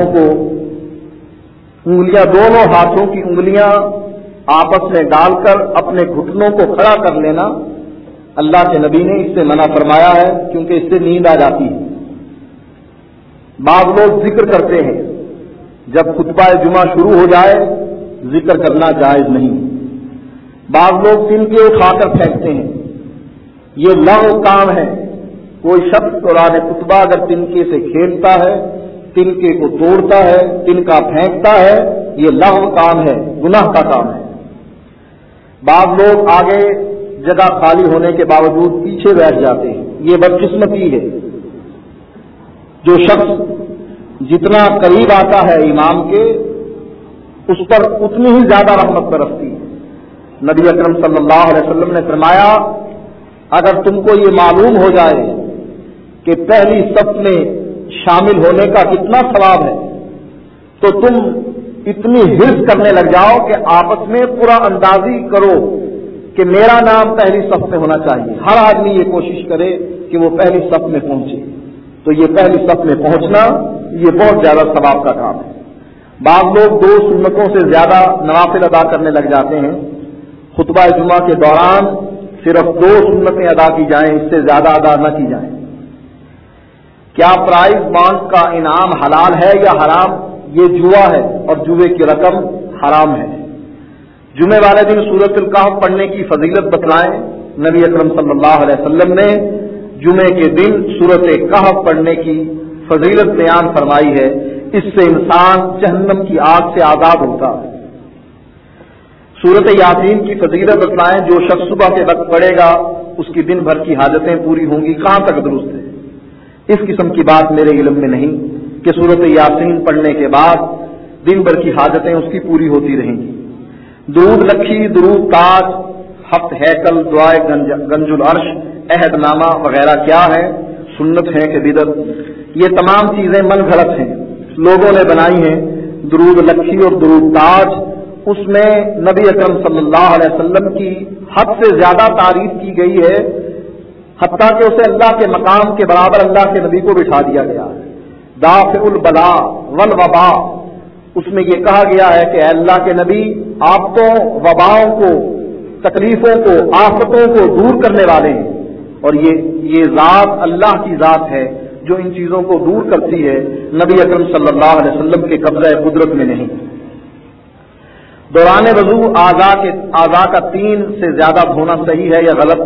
کی انگلیاں آپس میں ڈال کر اپنے گھٹنوں کو کھڑا کر لینا، اللہ کے نبی نے اس سے منع فرمایا ہے کیونکہ اس سے نیند آ جاتی ہے. بعض لوگ ذکر کرتے ہیں جب خطبہ جمعہ شروع ہو جائے ذکر کرنا جائز نہیں۔ بعض لوگ تنکے اٹھا کر پھینکتے ہیں، یہ لغو کام ہے۔ کوئی شخص دوران خطبہ اگر تنکے سے کھیلتا ہے، تنکے کو توڑتا ہے، تنکا پھینکتا ہے، یہ لغو کام ہے، گناہ کا کام ہے۔ بعض لوگ آگے جگہ خالی ہونے کے باوجود پیچھے بیٹھ جاتے ہیں، یہ بدقسمتی ہے۔ جو شخص جتنا قریب آتا ہے امام کے، اس پر اتنی ہی زیادہ رحمت برستی ہے۔ نبی اکرم صلی اللہ علیہ وسلم نے فرمایا، اگر تم کو یہ معلوم ہو جائے کہ پہلی صف میں شامل ہونے کا کتنا ثواب ہے، تو تم اتنی حرص کرنے لگ جاؤ کہ آپس میں پورا اندازی کرو کہ میرا نام پہلی صف میں ہونا چاہیے۔ ہر آدمی یہ کوشش کرے کہ وہ پہلی صف میں پہنچے۔ تو یہ پہلی صف میں پہنچنا یہ بہت زیادہ ثواب کا کام ہے۔ بعض لوگ 2 سنتوں سے زیادہ نوافل ادا کرنے لگ جاتے ہیں۔ خطبہ جمعہ کے دوران صرف 2 سنتیں ادا کی جائیں، اس سے زیادہ ادا نہ کی جائیں۔ کیا پرائز بانڈ کا انعام حلال ہے یا حرام؟ یہ جوا ہے اور جوے کی رقم حرام ہے۔ جمعے والے دن سورۃ الکہف پڑھنے کی فضیلت بتلائیں۔ نبی اکرم صلی اللہ علیہ وسلم نے جمعے کے دن سورۃ کہف پڑھنے کی فضیلت بیان فرمائی ہے، اس سے انسان جہنم کی آگ سے آزاد ہوتا ہے۔ سورۃ یاسین کی فضیلت بتلائیں، جو شخص صبح کے وقت پڑھے گا اس کی دن بھر کی حاجتیں پوری ہوں گی۔ کہاں تک درست ہے؟ اس قسم کی بات میرے علم میں نہیں کہ سورۃ یاسین پڑھنے کے بعد دن بھر کی حاجتیں اس کی پوری ہوتی رہیں گی۔ درود لکھی، درود تاج، ہفت ہیکل، دعائے گنج العرش، عہد نامہ وغیرہ کیا ہے؟ سنت ہے کہ بدعت؟ یہ تمام چیزیں من گھڑت ہیں، لوگوں نے بنائی ہیں۔ درود لکھی اور درود تاج، اس میں نبی اکرم صلی اللہ علیہ وسلم کی حد سے زیادہ تعریف کی گئی ہے، حتیٰ کہ اسے اللہ کے مقام کے برابر اللہ کے نبی کو بٹھا دیا گیا ہے۔ دافع البلاء والوبا، اس میں یہ کہا گیا ہے کہ اے اللہ کے نبی، آپ تو وباؤں کو، تکلیفوں کو، آفتوں کو دور کرنے والے ہیں، اور یہ ذات اللہ کی ذات ہے جو ان چیزوں کو دور کرتی ہے، نبی اکرم صلی اللہ علیہ وسلم کے قبضہ قدرت میں نہیں۔ دوران وضو اعضاء کا 3 سے زیادہ دھونا صحیح ہے یا غلط؟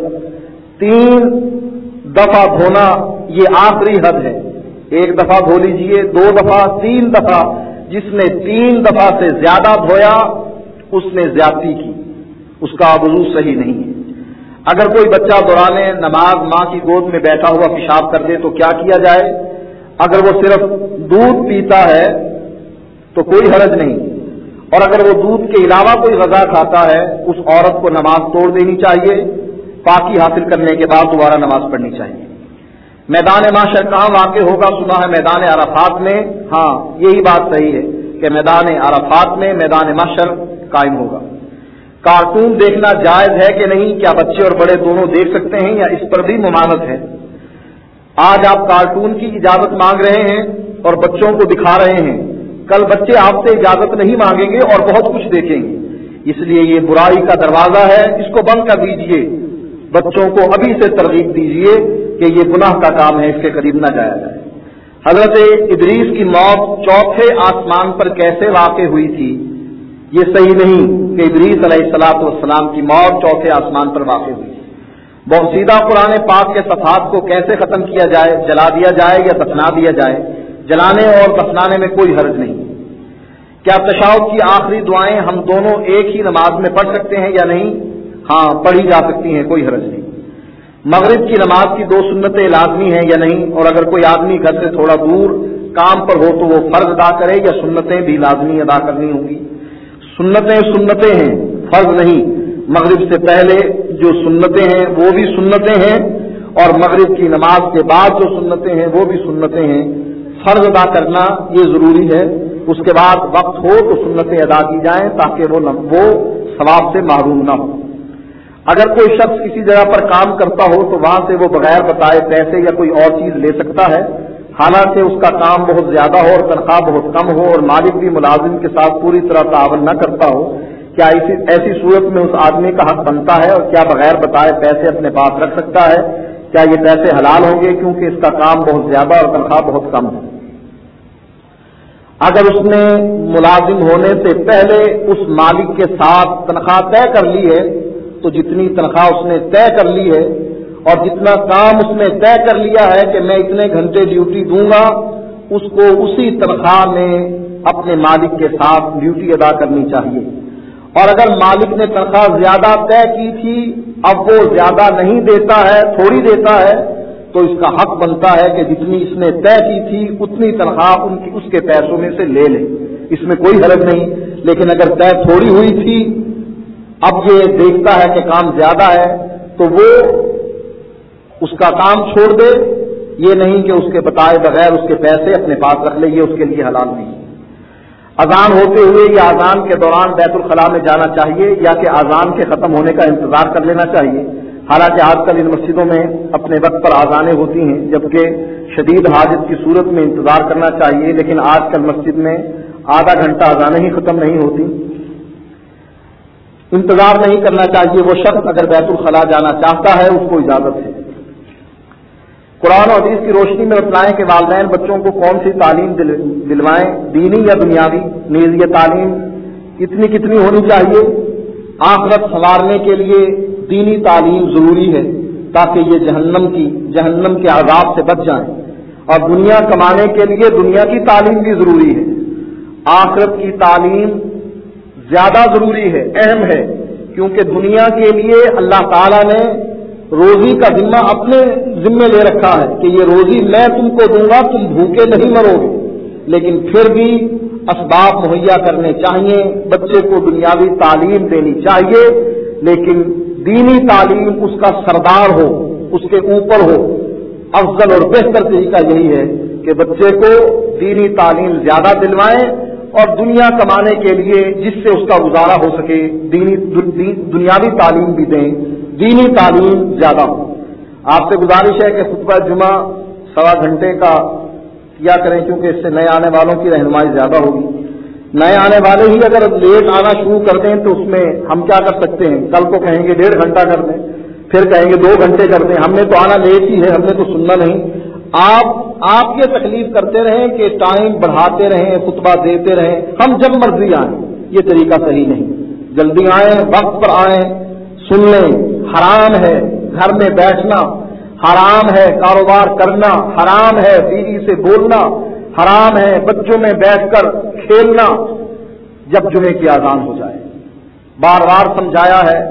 3 دفعہ دھونا یہ آخری حد ہے۔ 1 دفعہ دھو لیجئے، 2 دفعہ، 3 دفعہ۔ جس نے 3 دفعہ سے زیادہ دھویا اس نے زیادتی کی، اس کا وضو صحیح نہیں ہے۔ اگر کوئی بچہ دوران نماز ماں کی گود میں بیٹھا ہوا پیشاب کر دے تو کیا کیا جائے؟ اگر وہ صرف دودھ پیتا ہے تو کوئی حرج نہیں، اور اگر وہ دودھ کے علاوہ کوئی غذا کھاتا ہے اس عورت کو نماز توڑ دینی چاہیے، پاکی حاصل کرنے کے بعد دوبارہ نماز پڑھنی چاہیے۔ میدان محشر کہاں واقع ہوگا؟ سنا ہے میدان عرفات میں۔ ہاں، یہی بات صحیح ہے کہ میدان عرفات میں میدان محشر قائم ہوگا۔ کارٹون دیکھنا جائز ہے کہ نہیں؟ کیا بچے اور بڑے دونوں دیکھ سکتے ہیں یا اس پر بھی ممانعت ہے؟ آج آپ کارٹون کی اجازت مانگ رہے ہیں اور بچوں کو دکھا رہے ہیں، کل بچے آپ سے اجازت نہیں مانگیں گے اور بہت کچھ دیکھیں گے۔ اس لیے یہ برائی کا دروازہ ہے، اس کو بند کر دیجئے۔ بچوں کو ابھی سے ترغیب دیجئے کہ یہ گناہ کا کام ہے، اس کے قریب نہ جایا جائے۔ حضرت ادریس کی موت 4تھے آسمان پر کیسے واقع ہوئی تھی؟ یہ صحیح نہیں کہ ادریس علیہ السلام کی موت 4تھے آسمان پر واقع ہوئی۔ بوسیدہ قرآن پاک کے صفحات کو کیسے ختم کیا جائے؟ جلا دیا جائے یا دفنا دیا جائے؟ جلانے اور دفنانے میں کوئی حرج نہیں۔ کیا تشہد کی آخری دعائیں ہم دونوں ایک ہی نماز میں پڑھ سکتے ہیں یا نہیں؟ ہاں، پڑھی جا سکتی ہیں، کوئی حرج نہیں۔ مغرب کی نماز کی 2 سنتیں لازمی ہیں یا نہیں؟ اور اگر کوئی آدمی گھر سے تھوڑا دور کام پر ہو تو وہ فرض ادا کرے یا سنتیں بھی لازمی ادا کرنی ہوں گی؟ سنتیں ہیں، فرض نہیں۔ مغرب سے پہلے جو سنتیں ہیں وہ بھی سنتیں ہیں، اور مغرب کی نماز کے بعد جو سنتیں ہیں وہ بھی سنتیں ہیں۔ فرض ادا کرنا یہ ضروری ہے، اس کے بعد وقت ہو تو سنتیں ادا کی جائیں تاکہ وہ ثواب سے محروم نہ ہو۔ اگر کوئی شخص کسی جگہ پر کام کرتا ہو تو وہاں سے وہ بغیر بتائے پیسے یا کوئی اور چیز لے سکتا ہے، حالانکہ اس کا کام بہت زیادہ ہو اور تنخواہ بہت کم ہو اور مالک بھی ملازم کے ساتھ پوری طرح تعاون نہ کرتا ہو، کیا ایسی صورت میں اس آدمی کا حق بنتا ہے اور کیا بغیر بتائے پیسے اپنے پاس رکھ سکتا ہے؟ کیا یہ پیسے حلال ہوں گے کیونکہ اس کا کام بہت زیادہ اور تنخواہ بہت کم ہے؟ اگر اس نے ملازم ہونے سے پہلے اس مالک کے ساتھ تنخواہ طے کر لی ہے تو جتنی تنخواہ اس نے طے کر لی ہے اور جتنا کام اس نے طے کر لیا ہے کہ میں اتنے گھنٹے ڈیوٹی دوں گا، اس کو اسی تنخواہ میں اپنے مالک کے ساتھ ڈیوٹی ادا کرنی چاہیے۔ اور اگر مالک نے تنخواہ زیادہ طے کی تھی، اب وہ زیادہ نہیں دیتا ہے، تھوڑی دیتا ہے، تو اس کا حق بنتا ہے کہ جتنی اس نے طے کی تھی اتنی تنخواہ اس کے پیسوں میں سے لے لے، اس میں کوئی حرج نہیں۔ لیکن اگر طے تھوڑی ہوئی تھی، اب یہ دیکھتا ہے کہ کام زیادہ ہے، تو وہ اس کا کام چھوڑ دے، یہ نہیں کہ اس کے بتائے بغیر اس کے پیسے اپنے پاس رکھ لے، یہ اس کے لیے حلال نہیں۔ اذان ہوتے ہوئے یا اذان کے دوران بیت الخلاء میں جانا چاہیے یا کہ اذان کے ختم ہونے کا انتظار کر لینا چاہیے؟ حالانکہ آج کل ان مسجدوں میں اپنے وقت پر اذانیں ہوتی ہیں، جبکہ شدید حاجت کی صورت میں انتظار کرنا چاہیے، لیکن آج کل مسجد میں آدھا گھنٹہ اذانیں ہی ختم نہیں ہوتی۔ انتظار نہیں کرنا چاہیے۔ وہ شخص اگر بیت الخلاء جانا چاہتا ہے اس کو اجازت ہے۔ قرآن و حدیث کی روشنی میں بتلائیں کہ والدین بچوں کو کون سی تعلیم دلوائیں، دینی یا دنیاوی، نیز یہ تعلیم کتنی ہونی چاہیے؟ آخرت سنوارنے کے لیے دینی تعلیم ضروری ہے تاکہ یہ جہنم کے عذاب سے بچ جائیں، اور دنیا کمانے کے لیے دنیا کی تعلیم بھی ضروری ہے۔ آخرت کی تعلیم زیادہ ضروری ہے، اہم ہے، کیونکہ دنیا کے لیے اللہ تعالیٰ نے روزی کا ذمہ اپنے ذمے لے رکھا ہے کہ یہ روزی میں تم کو دوں گا، تم بھوکے نہیں مرو گے، لیکن پھر بھی اسباب مہیا کرنے چاہیے، بچے کو دنیاوی تعلیم دینی چاہیے، لیکن دینی تعلیم اس کا سردار ہو، اس کے اوپر ہو۔ افضل اور بہتر طریقہ یہی ہے کہ بچے کو دینی تعلیم زیادہ دلوائیں اور دنیا کمانے کے لیے جس سے اس کا گزارا ہو سکے دنیاوی تعلیم بھی دیں، دینی تعلیم زیادہ ہو۔ آپ سے گزارش ہے کہ خطبہ جمعہ 1.25 گھنٹے کا کیا کریں، کیونکہ اس سے نئے آنے والوں کی رہنمائی زیادہ ہوگی۔ نئے آنے والے ہی اگر لیٹ آنا شروع کر دیں تو اس میں ہم کیا کر سکتے ہیں؟ کل کو کہیں گے 1.5 گھنٹہ کر دیں، پھر کہیں گے 2 گھنٹے کر دیں، ہم نے تو آنا لیٹ ہی ہے، ہم نے تو سننا نہیں۔ آپ یہ تکلیف کرتے رہیں کہ ٹائم بڑھاتے رہیں، خطبہ دیتے رہیں، ہم جب مرضی آئیں، یہ طریقہ صحیح نہیں۔ جلدی آئیں، وقت پر آئیں، سن لیں۔ حرام ہے گھر میں بیٹھنا، حرام ہے کاروبار کرنا، حرام ہے بیوی سے بولنا، حرام ہے بچوں میں بیٹھ کر کھیلنا جب جمعے کی اذان ہو جائے۔ بار بار سمجھایا ہے،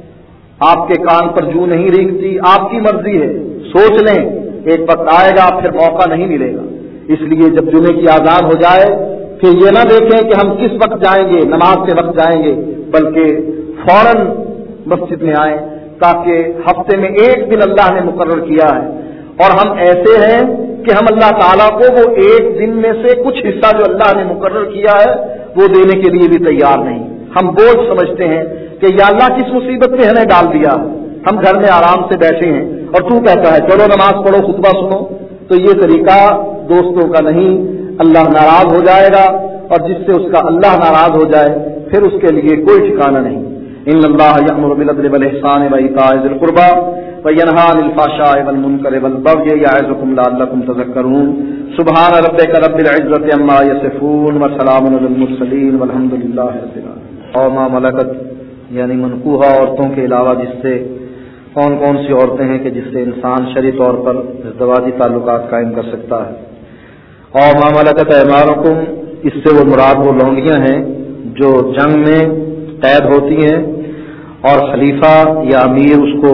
آپ کے کان پر جوں نہیں ریگتی، آپ کی مرضی ہے، سوچ لیں، ایک وقت آئے گا پھر موقع نہیں ملے گا۔ اس لیے جب جمعے کی اذان ہو جائے پھر یہ نہ دیکھیں کہ ہم کس وقت جائیں گے، نماز کے وقت جائیں گے، بلکہ فوراً مسجد میں آئیں، تاکہ ہفتے میں ایک دن اللہ نے مقرر کیا ہے، اور ہم ایسے ہیں کہ ہم اللہ تعالیٰ کو وہ ایک دن میں سے کچھ حصہ جو اللہ نے مقرر کیا ہے وہ دینے کے لیے بھی تیار نہیں۔ ہم بوجھ سمجھتے ہیں کہ یا اللہ کس مصیبت میں ہمیں ڈال دیا، ہم گھر میں آرام سے بیٹھے ہیں اور تو کہتا ہے چلو نماز پڑھو، خطبہ سنو۔ تو یہ طریقہ دوستوں کا نہیں، اللہ ناراض ہو جائے گا، اور جس سے اس کا اللہ ناراض ہو جائے پھر اس کے لیے کوئی ٹھکانہ نہیں۔ ان اللہ یأمر بالعدل والإحسان وإیتاء ذی القربى وینہی عن الفحشاء والمنکر والبغی یعظکم لعلکم تذکرون۔ سبحان ربک رب العزة عما یصفون وسلام علی المرسلین والحمد للہ رب العالمین۔ اور ما ملکت یعنی منکوحہ عورتوں کے علاوہ جس سے کون کون سی عورتیں ہیں کہ جس سے انسان شرعی طور پر ازدواجی تعلقات قائم کر سکتا ہے۔ اور ما ملکت ایمانکم، اس سے وہ مراد وہ لونڈیاں ہیں جو جنگ میں قید ہوتی ہیں اور خلیفہ یا امیر اس کو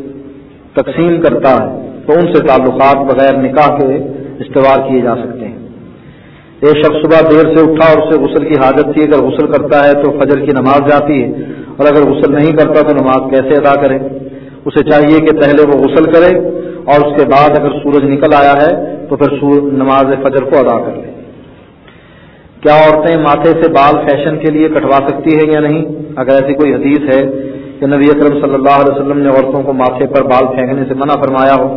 تقسیم کرتا ہے تو ان سے تعلقات بغیر نکاح کے استوار کیے جا سکتے ہیں۔ ایک شخص صبح دیر سے اٹھا اور اسے غسل کی حاجت تھی، اگر غسل کرتا ہے تو فجر کی نماز جاتی ہے، اور اگر غسل نہیں کرتا تو نماز کیسے ادا کرے؟ اسے چاہیے کہ پہلے وہ غسل کرے اور اس کے بعد اگر سورج نکل آیا ہے تو پھر نماز فجر کو ادا کر لے۔ کیا عورتیں ماتھے سے بال فیشن کے لیے کٹوا سکتی ہے یا نہیں؟ اگر ایسی کوئی حدیث ہے کہ نبی اکرم صلی اللہ علیہ وسلم نے عورتوں کو ماتھے پر بال پھینکنے سے منع فرمایا ہو،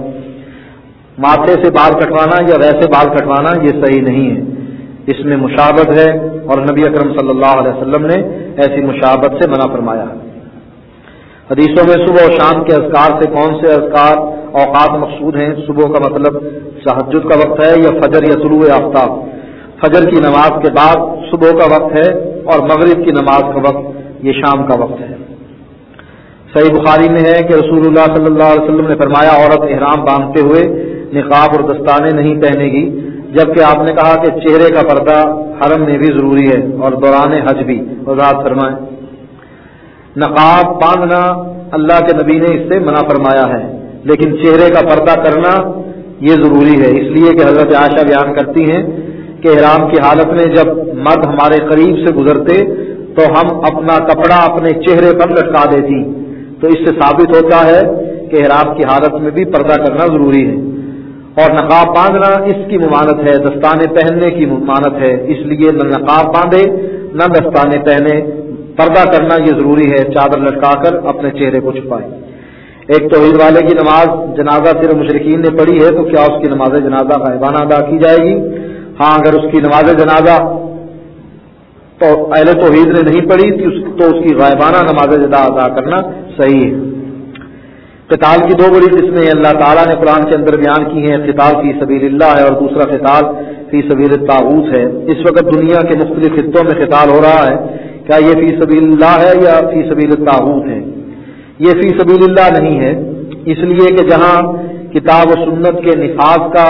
ماتھے سے بال کٹوانا یا ویسے بال کٹوانا یہ صحیح نہیں ہے، اس میں مشابہت ہے، اور نبی اکرم صلی اللہ علیہ وسلم نے ایسی مشابہت سے منع فرمایا ہے۔ حدیثوں میں صبح و شام کے اذکار سے کون سے اذکار اوقات مقصود ہیں؟ صبح کا مطلب تہجد کا وقت ہے یا فجر یا طلوع آفتاب؟ فجر کی نماز کے بعد صبح کا وقت ہے اور مغرب کی نماز کا وقت یہ شام کا وقت ہے۔ صحیح بخاری میں ہے کہ رسول اللہ صلی اللہ علیہ وسلم نے فرمایا عورت احرام باندھتے ہوئے نقاب اور دستانے نہیں پہنے گی، جبکہ آپ نے کہا کہ چہرے کا پردہ حرم میں بھی ضروری ہے اور دوران حج بھی۔ وضاحت فرمائیں۔ نقاب باندھنا اللہ کے نبی نے اس سے منع فرمایا ہے، لیکن چہرے کا پردہ کرنا یہ ضروری ہے، اس لیے کہ حضرت عائشہ بیان کرتی ہیں کہ احرام کی حالت میں جب مرد ہمارے قریب سے گزرتے تو ہم اپنا کپڑا اپنے چہرے پر لٹکا دیتی، تو اس سے ثابت ہوتا ہے کہ احرام کی حالت میں بھی پردہ کرنا ضروری ہے۔ اور نقاب باندھنا اس کی ممانت ہے، دستانے پہننے کی ممانت ہے، اس لیے نہ نقاب باندھے نہ دستانے پہنے، پردہ کرنا یہ ضروری ہے، چادر لٹکا کر اپنے چہرے کو چھپائے۔ ایک توحید والے کی نماز جنازہ صرف مشرکین نے پڑھی ہے تو کیا اس کی نماز جنازہ غائبانہ ادا کی جائے گی؟ ہاں، اگر اس کی نماز جنازہ تو اہل توحید نے نہیں پڑھی تو اس کی غائبانہ نماز ادا کرنا صحیح ہے۔ قتال کی دو بڑی قسمیں اللہ تعالیٰ نے قرآن کے اندر بیان کی ہیں، قتال فی سبیل اللہ ہے اور دوسرا قتال فی سبیل الطاغوت ہے۔ اس وقت دنیا کے مختلف خطوں میں قتال ہو رہا ہے، کیا یہ فی سبیل اللہ ہے یا فی سبیل الطاغوت ہے؟ یہ فی سبیل اللہ نہیں ہے، اس لیے کہ جہاں کتاب و سنت کے نفاذ کا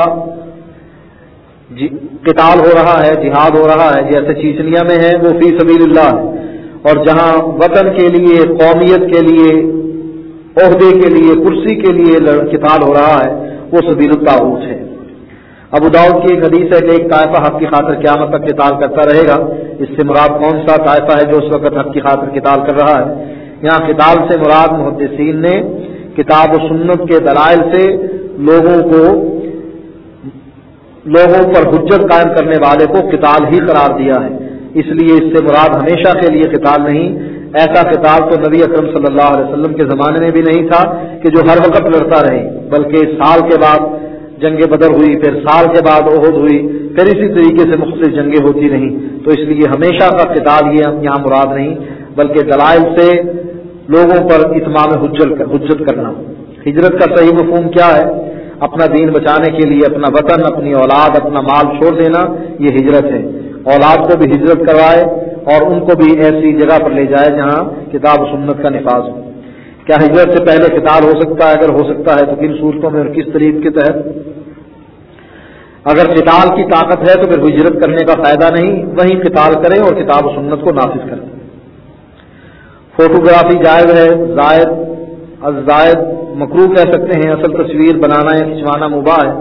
قتال ہو رہا ہے، جہاد ہو رہا ہے، جیسے چیچنیا میں ہے وہ فی سبیل اللہ ہے، اور جہاں وطن کے لیے، قومیت کے لیے، عہدے کے لیے، کرسی کے لیے قتال ہو رہا ہے وہ سبیل الطاغوت ہے۔ ابو داؤد کی ایک حدیث ہے کہ ایک طائفہ حق کی خاطر قیامت تک قتال کرتا رہے گا۔ اس سے مراد کون سا طائفہ ہے جو اس وقت حق کی خاطر قتال کر رہا ہے؟ یہاں قتال سے مراد محدثین نے کتاب و سنت کے دلائل سے لوگوں پر حجت قائم کرنے والے کو قتال ہی قرار دیا ہے، اس لیے اس سے مراد ہمیشہ کے لیے قتال نہیں۔ ایسا قتال تو نبی اکرم صلی اللہ علیہ وسلم کے زمانے میں بھی نہیں تھا کہ جو ہر وقت لڑتا رہے، بلکہ سال کے بعد جنگ بدر ہوئی، پھر سال کے بعد احد ہوئی، پھر اسی طریقے سے مختلف جنگیں ہوتی رہیں، تو اس لیے ہمیشہ کا قتال یہ یہاں مراد نہیں، بلکہ دلائل سے لوگوں پر اتمام حجت کرنا۔ ہجرت کا صحیح مفہوم کیا ہے؟ اپنا دین بچانے کے لیے اپنا وطن، اپنی اولاد، اپنا مال چھوڑ دینا، یہ ہجرت ہے۔ اولاد کو بھی ہجرت کروائے اور ان کو بھی ایسی جگہ پر لے جائے جہاں کتاب و سنت کا نفاذ ہو۔ کیا ہجرت سے پہلے قتال ہو سکتا ہے؟ اگر ہو سکتا ہے تو کن صورتوں میں اور کس طریقے کے تحت؟ اگر قتال کی طاقت ہے تو پھر ہجرت کرنے کا فائدہ نہیں، وہیں قتال کریں اور کتاب و سنت کو نافذ کریں۔ فوٹوگرافی جائز ہے، زائد مکروہ کہہ سکتے ہیں، اصل تصویر بنانا یا کھنچوانا مباح ہے۔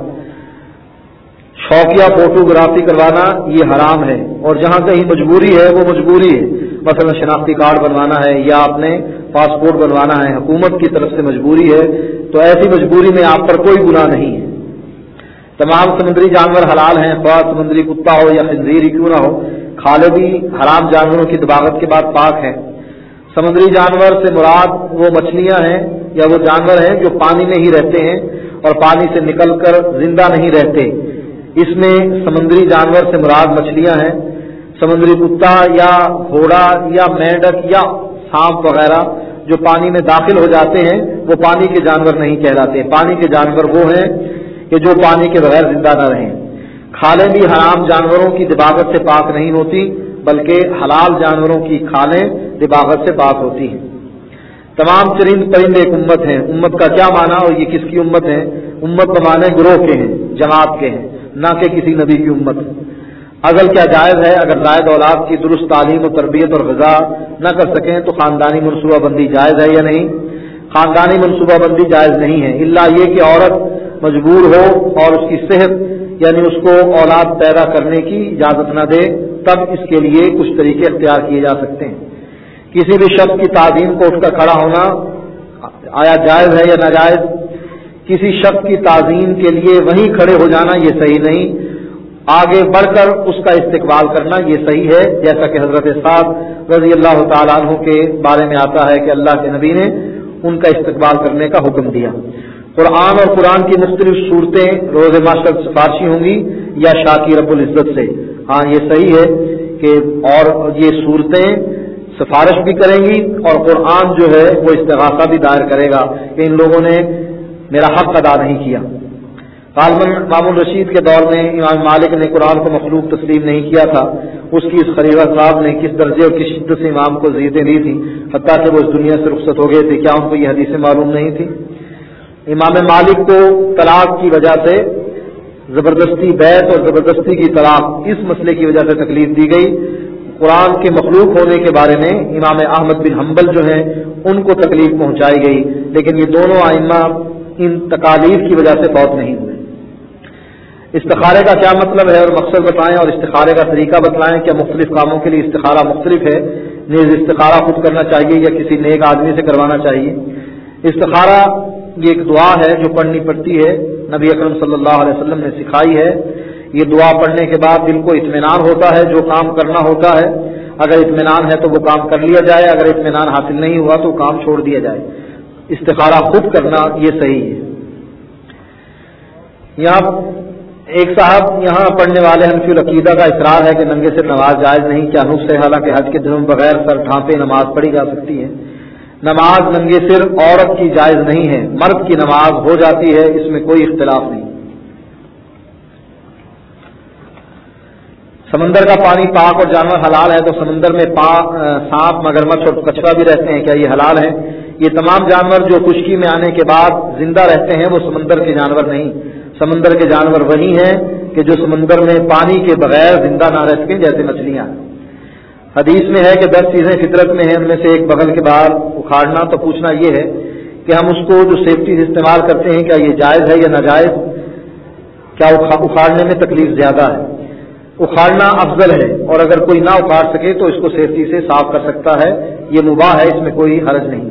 شوقیہ فوٹوگرافی کروانا یہ حرام ہے، اور جہاں کہیں مجبوری ہے وہ مجبوری ہے، مثلا شناختی کارڈ بنوانا ہے یا اپنے پاسپورٹ بنوانا ہے، حکومت کی طرف سے مجبوری ہے، تو ایسی مجبوری میں آپ پر کوئی گناہ نہیں ہے۔ تمام سمندری جانور حلال ہیں، خواہ سمندری کتا ہو یا خنزیر ہی کیوں نہ ہو، کھالے بھی حرام جانوروں کی دباغت کے بعد پاک ہیں۔ سمندری جانور سے مراد وہ مچھلیاں ہیں یا وہ جانور ہیں جو پانی میں ہی رہتے ہیں اور پانی سے نکل کر زندہ نہیں رہتے، اس میں سمندری جانور سے مراد مچھلیاں ہیں۔ سمندری کتا یا گھوڑا یا مینڈک یا سانپ وغیرہ جو پانی میں داخل ہو جاتے ہیں وہ پانی کے جانور نہیں کہلاتے، پانی کے جانور وہ ہیں کہ جو پانی کے بغیر زندہ نہ رہیں۔ کھالیں بھی حرام جانوروں کی دباغت سے پاک نہیں ہوتی، بلکہ حلال جانوروں کی کھالیں دباغت سے پاک ہوتی ہیں۔ تمام چرند پرند ایک امت ہیں۔ امت کا کیا معنی اور یہ کس کی امت ہے؟ امت کا معنی گروہ کے ہیں، جماعت کے ہیں، نہ کہ کسی نبی کی امت۔ عزل کیا جائز ہے؟ اگر زائد اولاد کی درست تعلیم و تربیت اور غذا نہ کر سکیں تو خاندانی منصوبہ بندی جائز ہے یا نہیں؟ خاندانی منصوبہ بندی جائز نہیں ہے، الا یہ کہ عورت مجبور ہو اور اس کی صحت یعنی اس کو اولاد پیدا کرنے کی اجازت نہ دے، تب اس کے لیے کچھ طریقے اختیار کیے جا سکتے ہیں۔ کسی بھی شخص کی تعظیم کو اٹھ کر کھڑا ہونا آیا جائز ہے یا ناجائز؟ کسی شخص کی تعظیم کے لیے وہیں کھڑے ہو جانا یہ صحیح نہیں، آگے بڑھ کر اس کا استقبال کرنا یہ صحیح ہے، جیسا کہ حضرت سعد رضی اللہ تعالیٰ عنہ کے بارے میں آتا ہے کہ اللہ کے نبی نے ان کا استقبال کرنے کا حکم دیا۔ قرآن اور قرآن کی مختلف صورتیں روز معاشر سفارشی ہوں گی یا شاکی رب العزت سے؟ ہاں، یہ صحیح ہے کہ اور یہ صورتیں سفارش بھی کریں گی اور قرآن جو ہے وہ استغاثہ بھی دائر کرے گا کہ ان لوگوں نے میرا حق ادا نہیں کیا۔ مامون رشید کے دور میں امام مالک نے قرآن کو مخلوق تسلیم نہیں کیا تھا. اس کی اس خلیفہ صاحب نے کس درجے اور کس شدت سے امام کو اذیتیں دی تھی حتیٰ کہ وہ اس دنیا سے رخصت ہو گئے تھے. کیا ان کو یہ حدیثیں معلوم نہیں تھی؟ امام مالک کو طلاق کی وجہ سے زبردستی بیعت اور زبردستی کی طلاق اس مسئلے کی وجہ سے تکلیف دی گئی. قرآن کے مخلوق ہونے کے بارے میں امام احمد بن حنبل جو ہیں ان کو تکلیف پہنچائی گئی، لیکن یہ دونوں ائمہ ان تکالیف کی وجہ سے فوت نہیں ہوئے. استخارے کا کیا مطلب ہے اور مقصد بتائیں، اور استخارے کا طریقہ بتلائیں. کیا مختلف کاموں کے لیے استخارہ مختلف ہے؟ نیز استخارہ خود کرنا چاہیے یا کسی نیک آدمی سے کروانا چاہیے؟ استخارہ یہ ایک دعا ہے جو پڑھنی پڑتی ہے، نبی اکرم صلی اللہ علیہ وسلم نے سکھائی ہے. یہ دعا پڑھنے کے بعد دل کو اطمینان ہوتا ہے، جو کام کرنا ہوتا ہے اگر اطمینان ہے تو وہ کام کر لیا جائے، اگر اطمینان حاصل نہیں ہوا تو کام چھوڑ دیا جائے. استخارہ خود کرنا یہ صحیح ہے. یہاں ایک صاحب یہاں پڑھنے والے حنفی العقیدہ کا اصرار ہے کہ ننگے سر نماز جائز نہیں. کیا نقص ہے؟ حالانکہ حج کے دنوں بغیر سر ڈھانپے نماز پڑھی جا سکتی ہے. نماز ننگے سر عورت کی جائز نہیں ہے، مرد کی نماز ہو جاتی ہے، اس میں کوئی اختلاف نہیں. سمندر کا پانی پاک اور جانور حلال ہے تو سمندر میں سانپ، مگرمچھ اور کچھوا بھی رہتے ہیں، کیا یہ حلال ہے؟ یہ تمام جانور جو خشکی میں آنے کے بعد زندہ رہتے ہیں وہ سمندر کے جانور نہیں. سمندر کے جانور وہی ہیں کہ جو سمندر میں پانی کے بغیر زندہ نہ رہ سکیں، جیسے مچھلیاں. حدیث میں ہے کہ 10 چیزیں فطرت میں ہیں، ان میں سے ایک بغل کے باہر اکھاڑنا. تو پوچھنا یہ ہے کہ ہم اس کو جو سیفٹی سے استعمال کرتے ہیں کیا یہ جائز ہے یا ناجائز؟ کیا اکھاڑنے میں تکلیف زیادہ ہے؟ اکھاڑنا افضل ہے، اور اگر کوئی نہ اکھاڑ سکے تو اس کو سیفٹی سے صاف کر سکتا ہے. یہ مباح ہے، اس میں کوئی حرج نہیں.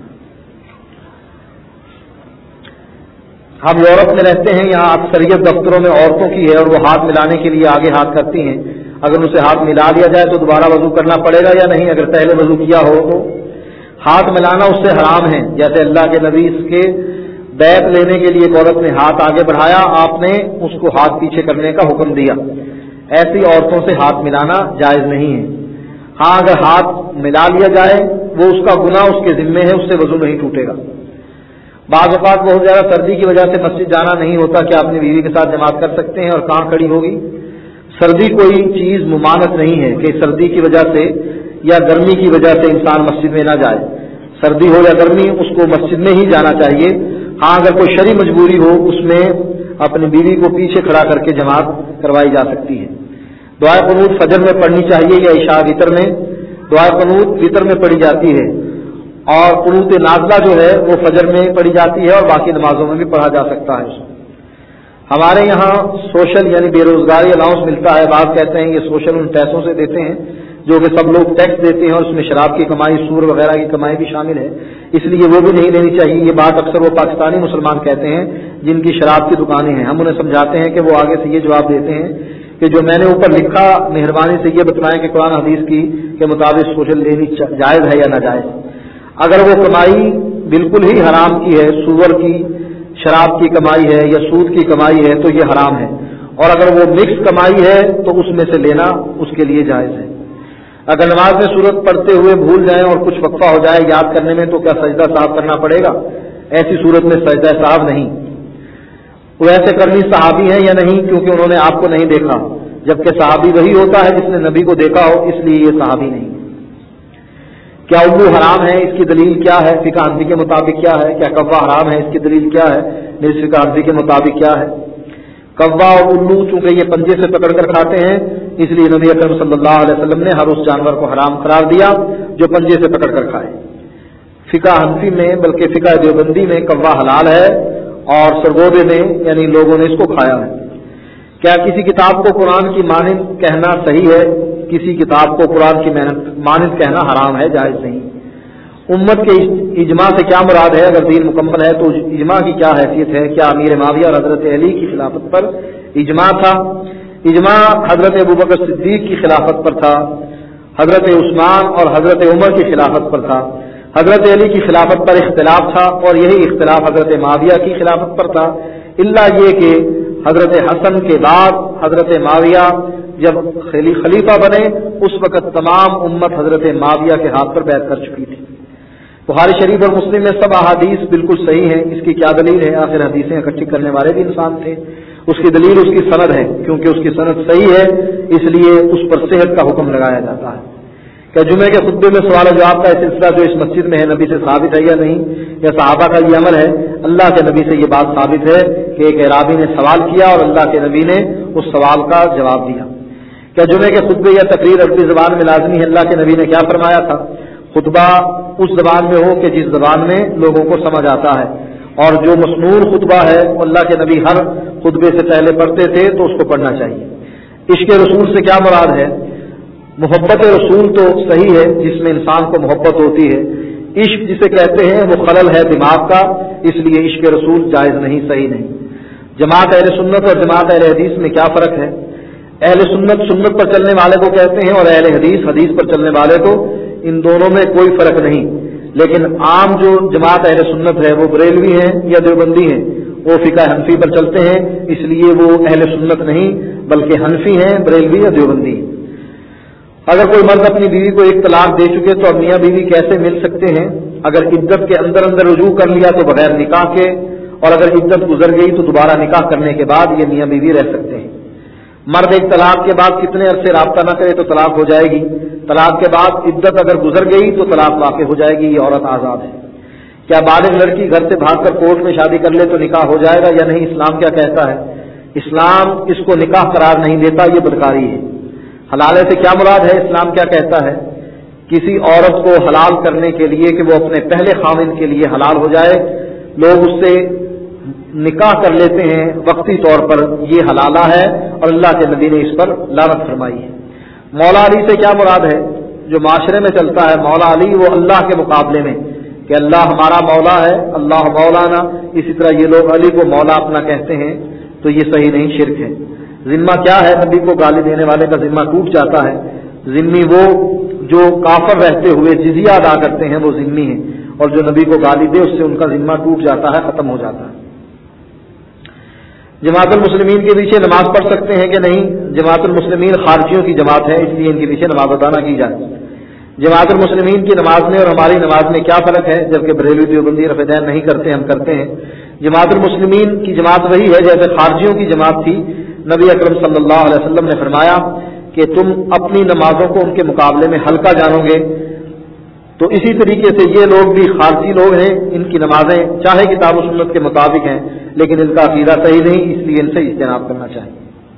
ہم یورپ میں رہتے ہیں، یہاں اکثریت دفتروں میں عورتوں کی ہے اور وہ ہاتھ ملانے کے لیے آگے ہاتھ کرتی ہیں. اگر اسے ہاتھ ملا لیا جائے تو دوبارہ وضو کرنا پڑے گا یا نہیں؟ اگر پہلے وضو کیا ہو تو ہاتھ ملانا اس سے حرام ہے. جیسے اللہ کے نبی اس کے بیعت لینے کے لیے ایک عورت نے ہاتھ آگے بڑھایا، آپ نے اس کو ہاتھ پیچھے کرنے کا حکم دیا. ایسی عورتوں سے ہاتھ ملانا جائز نہیں ہے. ہاں اگر ہاتھ ملا لیا جائے وہ اس کا گناہ اس کے ذمے ہے، اس سے وضو نہیں ٹوٹے گا. بعض اوقات بہت زیادہ سردی کی وجہ سے مسجد جانا نہیں ہوتا، کیا اپنی بیوی کے ساتھ جماعت کر سکتے ہیں اور کہاں کھڑی ہوگی؟ سردی کوئی چیز ممانعت نہیں ہے کہ سردی کی وجہ سے یا گرمی کی وجہ سے انسان مسجد میں نہ جائے. سردی ہو یا گرمی اس کو مسجد میں ہی جانا چاہیے. ہاں اگر کوئی شرعی مجبوری ہو اس میں اپنی بیوی کو پیچھے کھڑا کر کے جماعت کروائی جا سکتی ہے. دعائے قنوت فجر میں پڑھنی چاہیے یا عشاء وتر میں؟ دعائے قنوت وتر میں پڑھی جاتی ہے، اور قنوت نازلہ جو ہے وہ فجر میں پڑھی جاتی ہے اور باقی نمازوں میں بھی پڑھا جا سکتا ہے. ہمارے یہاں سوشل یعنی بے روزگاری الاؤنس ملتا ہے. بعض کہتے ہیں یہ سوشل ان پیسوں سے دیتے ہیں جو کہ سب لوگ ٹیکس دیتے ہیں اور اس میں شراب کی کمائی، سور وغیرہ کی کمائی بھی شامل ہے، اس لیے وہ بھی نہیں لینی چاہیے. یہ بات اکثر وہ پاکستانی مسلمان کہتے ہیں جن کی شراب کی دکانیں ہیں. ہم انہیں سمجھاتے ہیں کہ وہ آگے سے یہ جواب دیتے ہیں کہ جو میں نے اوپر لکھا مہربانی سے یہ بتلائیں کہ قرآن حدیث کی کے مطابق سوشل لینی جائز ہے یا ناجائز. اگر وہ کمائی بالکل ہی حرام کی ہے، سور کی، شراب کی کمائی ہے یا سود کی کمائی ہے تو یہ حرام ہے. اور اگر وہ مکس کمائی ہے تو اس میں سے لینا اس کے لیے جائز ہے. اگر نماز میں سورت پڑھتے ہوئے بھول جائیں اور کچھ وقفہ ہو جائے یاد کرنے میں تو کیا سجدہ صاحب کرنا پڑے گا؟ ایسی صورت میں سجدہ صاحب نہیں. وہ ایسے کرنی صحابی ہیں یا نہیں کیونکہ انہوں نے آپ کو نہیں دیکھا، جبکہ صحابی وہی ہوتا ہے جس نے نبی کو دیکھا ہو، اس لیے یہ صحابی نہیں. کیا الو حرام ہے؟ اس کی دلیل کیا ہے؟ فقہ حنفی کے مطابق کیا ہے؟ کیا کوا حرام ہے؟ اس کی دلیل کیا ہے؟ میری فقہ حنفی کے مطابق کیا ہے؟ کوا اور الو چونکہ یہ پنجے سے پکڑ کر کھاتے ہیں اس لیے نبی اکرم صلی اللہ علیہ وسلم نے ہر اس جانور کو حرام قرار دیا جو پنجے سے پکڑ کر کھائے. فقہ حنفی میں بلکہ فقہ دیوبندی میں کوا حلال ہے اور سرگوبے میں یعنی لوگوں نے اس کو کھایا ہے. کیا کسی کتاب کو قرآن کی مانند کہنا صحیح ہے؟ کسی کتاب کو قرآن کی مانند کہنا حرام ہے، جائز نہیں. امت کے اجماع سے کیا مراد ہے؟ اگر دین مکمل ہے تو اجماع کی کیا حیثیت ہے؟ کیا امیر معاویہ اور حضرت علی کی خلافت پر اجماع تھا؟ اجماع حضرت ابوبکر صدیق کی خلافت پر تھا، حضرت عثمان اور حضرت عمر کی خلافت پر تھا. حضرت علی کی خلافت پر اختلاف تھا اور یہی اختلاف حضرت معاویہ کی خلافت پر تھا، الا یہ کہ حضرت حسن کے بعد حضرت معاویہ جب خلیفہ بنے اس وقت تمام امت حضرت معاویہ کے ہاتھ پر بیعت کر چکی تھی. बुखारी शरीफ और मुस्लिम में सब अहादीस बिल्कुल सही हैं। इसकी क्या दलील है? आखिर हदीसें इकट्ठी करने वाले भी इंसान थे। उसकी दलील उसकी सनद है, क्योंकि उसकी सनद सही है इसलिए उस पर सेहत का हुक्म लगाया जाता है। क्या जुमे के खुतबे में सवाल जवाब का सिलसिला जो इस मस्जिद में है नबी से साबित है या नहीं, या सहाबा का ये अमल है? अल्लाह के नबी से ये बात साबित है कि एक अराबी ने सवाल किया और अल्लाह के नबी ने उस सवाल का जवाब दिया। क्या जुमे के खुतबे या तकरीर अरबी जबान में लाजमी है? अल्लाह के नबी ने क्या फरमाया था? खुतबा उस जबान में हो कि जिस जबान में लोगों को समझ आता है, और जो मसनून खुतबा है अल्लाह के नबी हर खुतबे से पहले पढ़ते थे तो उसको पढ़ना चाहिए। इश्क रसूल से क्या मुराद है? मोहब्बत रसूल तो सही है जिसमें इंसान को मोहब्बत होती है। इश्क जिसे कहते हैं वो खलल है दिमाग का, इसलिए इश्क रसूल जायज नहीं, सही नहीं। जमात अहले सुन्नत और जमात अहले हदीस में क्या फर्क है? अहले सुन्नत सुन्नत पर चलने वाले को कहते हैं और अहले हदीस हदीस पर चलने वाले को। इन दोनों में कोई फर्क नहीं, लेकिन आम जो जमात अहले सुन्नत है वो बरेलवी हैं या देवबंदी हैं, वो फिका हनफी पर चलते हैं, इसलिए वो अहले सुन्नत नहीं बल्कि हनफी हैं, बरेलवी या देवबंदी। अगर कोई मर्द अपनी बीवी को एक तलाक दे चुके तो अब मियाँ बीवी कैसे मिल सकते हैं? अगर इद्दत के अंदर अंदर रुजू कर लिया तो बगैर निकाह के, और अगर इद्दत गुजर गई तो दोबारा निकाह करने के बाद ये मियाँ बीवी रह सकते हैं। मर्द एक तलाक के बाद कितने अरसे राब्ता न करे तो तलाक हो जाएगी। तलाक के बाद इद्दत अगर गुजर गई तो तलाक वाक़ हो जाएगी, ये औरत आज़ाद है। क्या बालिग लड़की घर से भागकर कोर्ट में शादी कर ले तो निकाह हो जाएगा या नहीं? इस्लाम क्या कहता है? इस्लाम इसको निकाह करार नहीं देता, ये बदकारी है। हलाले से क्या मुराद है? इस्लाम क्या कहता है? किसी औरत को हलाल करने के लिए कि वो अपने पहले खाविंद के लिए हलाल हो जाए, लोग उससे निकाह कर लेते हैं वक्ती तौर पर, ये हलाला है और अल्लाह के नबी ने इस पर लानत फरमाई है। मौला अली से क्या मुराद है? जो माशरे में चलता है मौला अली, वो अल्लाह के मुकाबले में कि अल्लाह हमारा मौला है, अल्लाह मौलाना, इसी तरह ये लोग अली को मौला अपना कहते हैं, तो ये सही नहीं, शिर्क है। जिम्मा क्या है? नबी को गाली देने वाले का जिम्मा टूट जाता है। जिम्मी वो जो काफर रहते हुए जिजिया अदा करते हैं वो जिम्मी है, और जो नबी को गाली दे उससे उनका जिम्मा टूट जाता है, खत्म हो जाता है। जमातुल मुस्लिमीन के पीछे नमाज पढ़ सकते हैं कि नहीं? जमातुल मुस्लिमीन खारजियों की जमात है, इसलिए इनके पीछे नमाज अदा न की जाए। जमातुल मुस्लिमीन की नमाज में और हमारी नमाज में क्या फर्क है? जबकि बरेलवी देवबंदी रफ़ेदैन नहीं करते, हम करते हैं। जमातुल मुस्लिमीन की जमात वही है जैसे खारजियों की जमात थी। नबी अकरम सल्लल्लाहु अलैहि वसल्लम ने फरमाया कि तुम अपनी नमाजों को उनके मुकाबले में हल्का जानोगे, तो इसी तरीके से ये लोग भी खारजी लोग हैं, इनकी नमाजें चाहे किताब व सुन्नत के मुताबिक हैं लेकिन इनका अकीदा सही नहीं, इसलिए इनसे इज्तनाब करना चाहिए।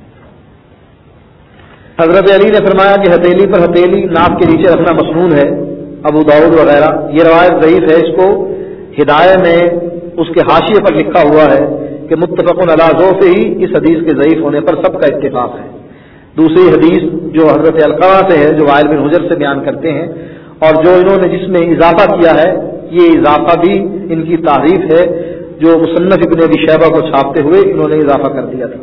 हजरत अली ने फरमाया कि हथेली पर हथेली नाक के नीचे रखना मसनून है, अबू दाऊद वगैरह। ये रवायत ज़ईफ है, इसको हिदायत में उसके हाशिए पर लिखा हुआ है कि मुत्तफ़क़ुन अला ज़ौफ़ ही, इस हदीस के ज़ईफ होने पर सबका इत्तिफ़ाक़ है। दूसरी हदीस जो हजरत अलक़मा से है, जो वाइल बिन हुजर से बयान करते हैं, और जो इन्होंने जिसमें इजाफा किया है, ये इजाफा भी इनकी तारीफ है, जो मुसन्नफ इब्न अबी शैबा को छापते हुए इन्होंने इजाफा कर दिया था।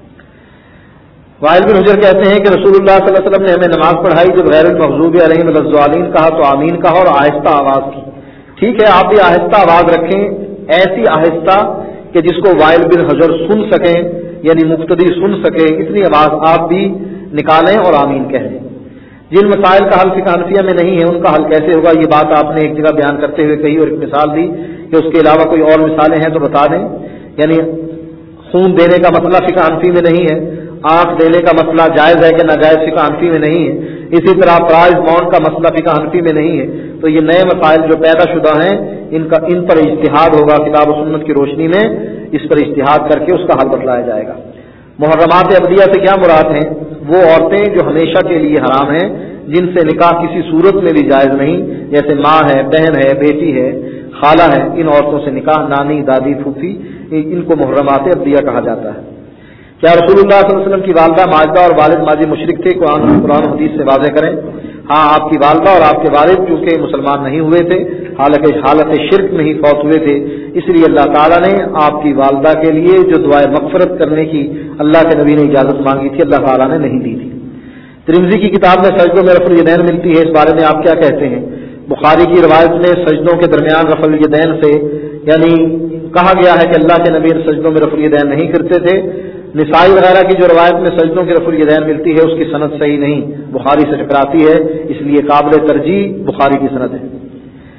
वाइल बिन हुजर कहते हैं कि रसूलुल्लाह सल्लल्लाहु अलैहि वसल्लम ने हमें नमाज पढ़ाई, जब गैरुल मग़ज़ूबि अलैहिम वलद्दालीन कहा तो आमीन कहा और आहिस्ता आवाज की। ठीक है, आप भी आहिस्ता आवाज रखें, ऐसी आहिस्ता कि जिसको वाइल बिन हुजर सुन सकें, यानी मुक्तदी सुन सके, इतनी आवाज आप भी निकालें और आमीन कह दें। जिन मसाइल का हल फिक़ह हनफिया में नहीं है उनका हल कैसे होगा? ये बात आपने एक जगह बयान करते हुए कही और एक मिसाल दी कि उसके अलावा कोई और मिसालें हैं तो बता दें। यानी खून देने का मसला फिक़ह हनफी में नहीं है, आंख देने का मसला जायज़ है कि नाजायज़ फिक़ह हनफी में नहीं है, इसी तरह प्राइज बाउंड का मसला फिक़ह हनफी में नहीं है। तो ये नए मसाइल जो पैदा शुदा हैं इन पर इज्तिहाद होगा, किताब व सुन्नत की रोशनी में इस पर इज्तिहाद करके उसका हल बतलाया जाएगा। मुहर्रमात अबदिया से क्या मुराद हैं? वो औरतें जो हमेशा के लिए हराम हैं, जिनसे निकाह किसी सूरत में भी जायज़ नहीं, जैसे माँ है, बहन है, बेटी है, खाला है, इन औरतों से निकाह, नानी, दादी, फूफी, इनको मुहर्रमात अबदिया कहा जाता है। क्या रसूलुल्लाह सल्लल्लाहु अलैहि वसल्लम की वालिदा माजिदा और वालिद माजी मुशरिक थे? कुरान हदीस से वाज़ेह करें। हाँ, आपकी वालिदा और आपके वालिद चूंकि मुसलमान नहीं हुए थे, हालत शिर्क में ही फौत हुए थे, इसलिए अल्लाह ताला ने आपकी वालिदा के लिए जो दुआए मग़फ़िरत करने की अल्लाह के नबी ने इजाज़त मांगी थी, अल्लाह ताला ने नहीं दी थी। तिरमिज़ी की किताब में सजदों में रफ़ुल यदैन मिलती है, इस बारे में आप क्या कहते हैं? बुखारी की रवायत में सजदों के दरमियान रफ़ुल यदैन से यानी कहा गया है कि अल्लाह के नबी सजदों में रफ़ुल यदैन नहीं करते थे। निसाई वगैरह की जो रवायत में सजदों की रफ़ुल यदैन मिलती है उसकी सनद सही नहीं, बुखारी से टकराती है, इसलिए काबिल तरजीह बुखारी की सनद है।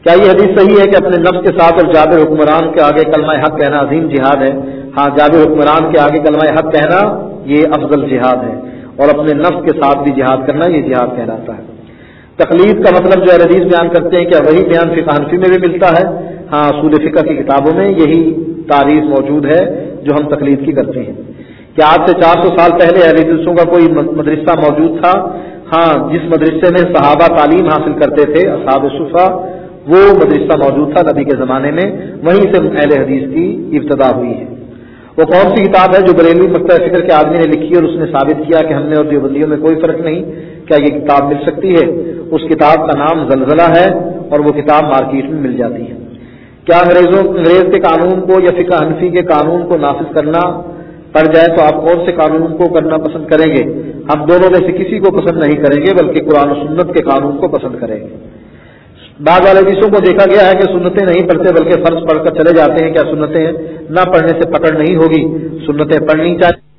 کیا یہ حدیث صحیح ہے کہ اپنے نفس کے ساتھ اور جابر حکمران کے آگے کلمہ حق کہنا عظیم جہاد ہے؟ ہاں، جابر حکمران کے آگے کلمہ حق کہنا یہ افضل جہاد ہے، اور اپنے نفس کے ساتھ بھی جہاد کرنا یہ جہاد کہلاتا ہے۔ تقلید کا مطلب جو ہے حدیث بیان کرتے ہیں، کیا وہی بیان فقہ حنفی میں بھی ملتا ہے؟ ہاں، اصول فقہ کی کتابوں میں یہی تعریف موجود ہے جو ہم تقلید کی کرتے ہیں۔ کیا آج سے 400 سال پہلے اہل حدیثوں کا کوئی مدرسہ موجود تھا؟ ہاں، جس مدرسے میں صحابہ تعلیم حاصل کرتے تھے، اصحاب صفا، وہ مدرسہ موجود تھا نبی کے زمانے میں، وہیں سے اہل حدیث کی ابتدا ہوئی ہے۔ وہ کون سی کتاب ہے جو بریلوی مکتبہ فکر کے آدمی نے لکھی اور اس نے ثابت کیا کہ ہم نے اور دیوبندیوں میں کوئی فرق نہیں؟ کیا یہ کتاب مل سکتی ہے؟ اس کتاب کا نام زلزلہ ہے اور وہ کتاب مارکیٹ میں مل جاتی ہے۔ کیا انگریز کے قانون کو یا فقہ حنفی کے قانون کو نافذ کرنا پڑ جائے تو آپ کون سے قانون کو کرنا پسند کریں گے؟ ہم دونوں میں سے کسی کو پسند نہیں کریں گے، بلکہ قرآن و سنت کے قانون کو پسند کریں گے۔ بعض حدیثوں کو دیکھا گیا ہے کہ سنتیں نہیں پڑھتے بلکہ فرض پڑھ کر چلے جاتے ہیں۔ کیا سنتیں نہ پڑھنے سے پکڑ نہیں ہوگی؟ سنتیں پڑھنی چاہیے۔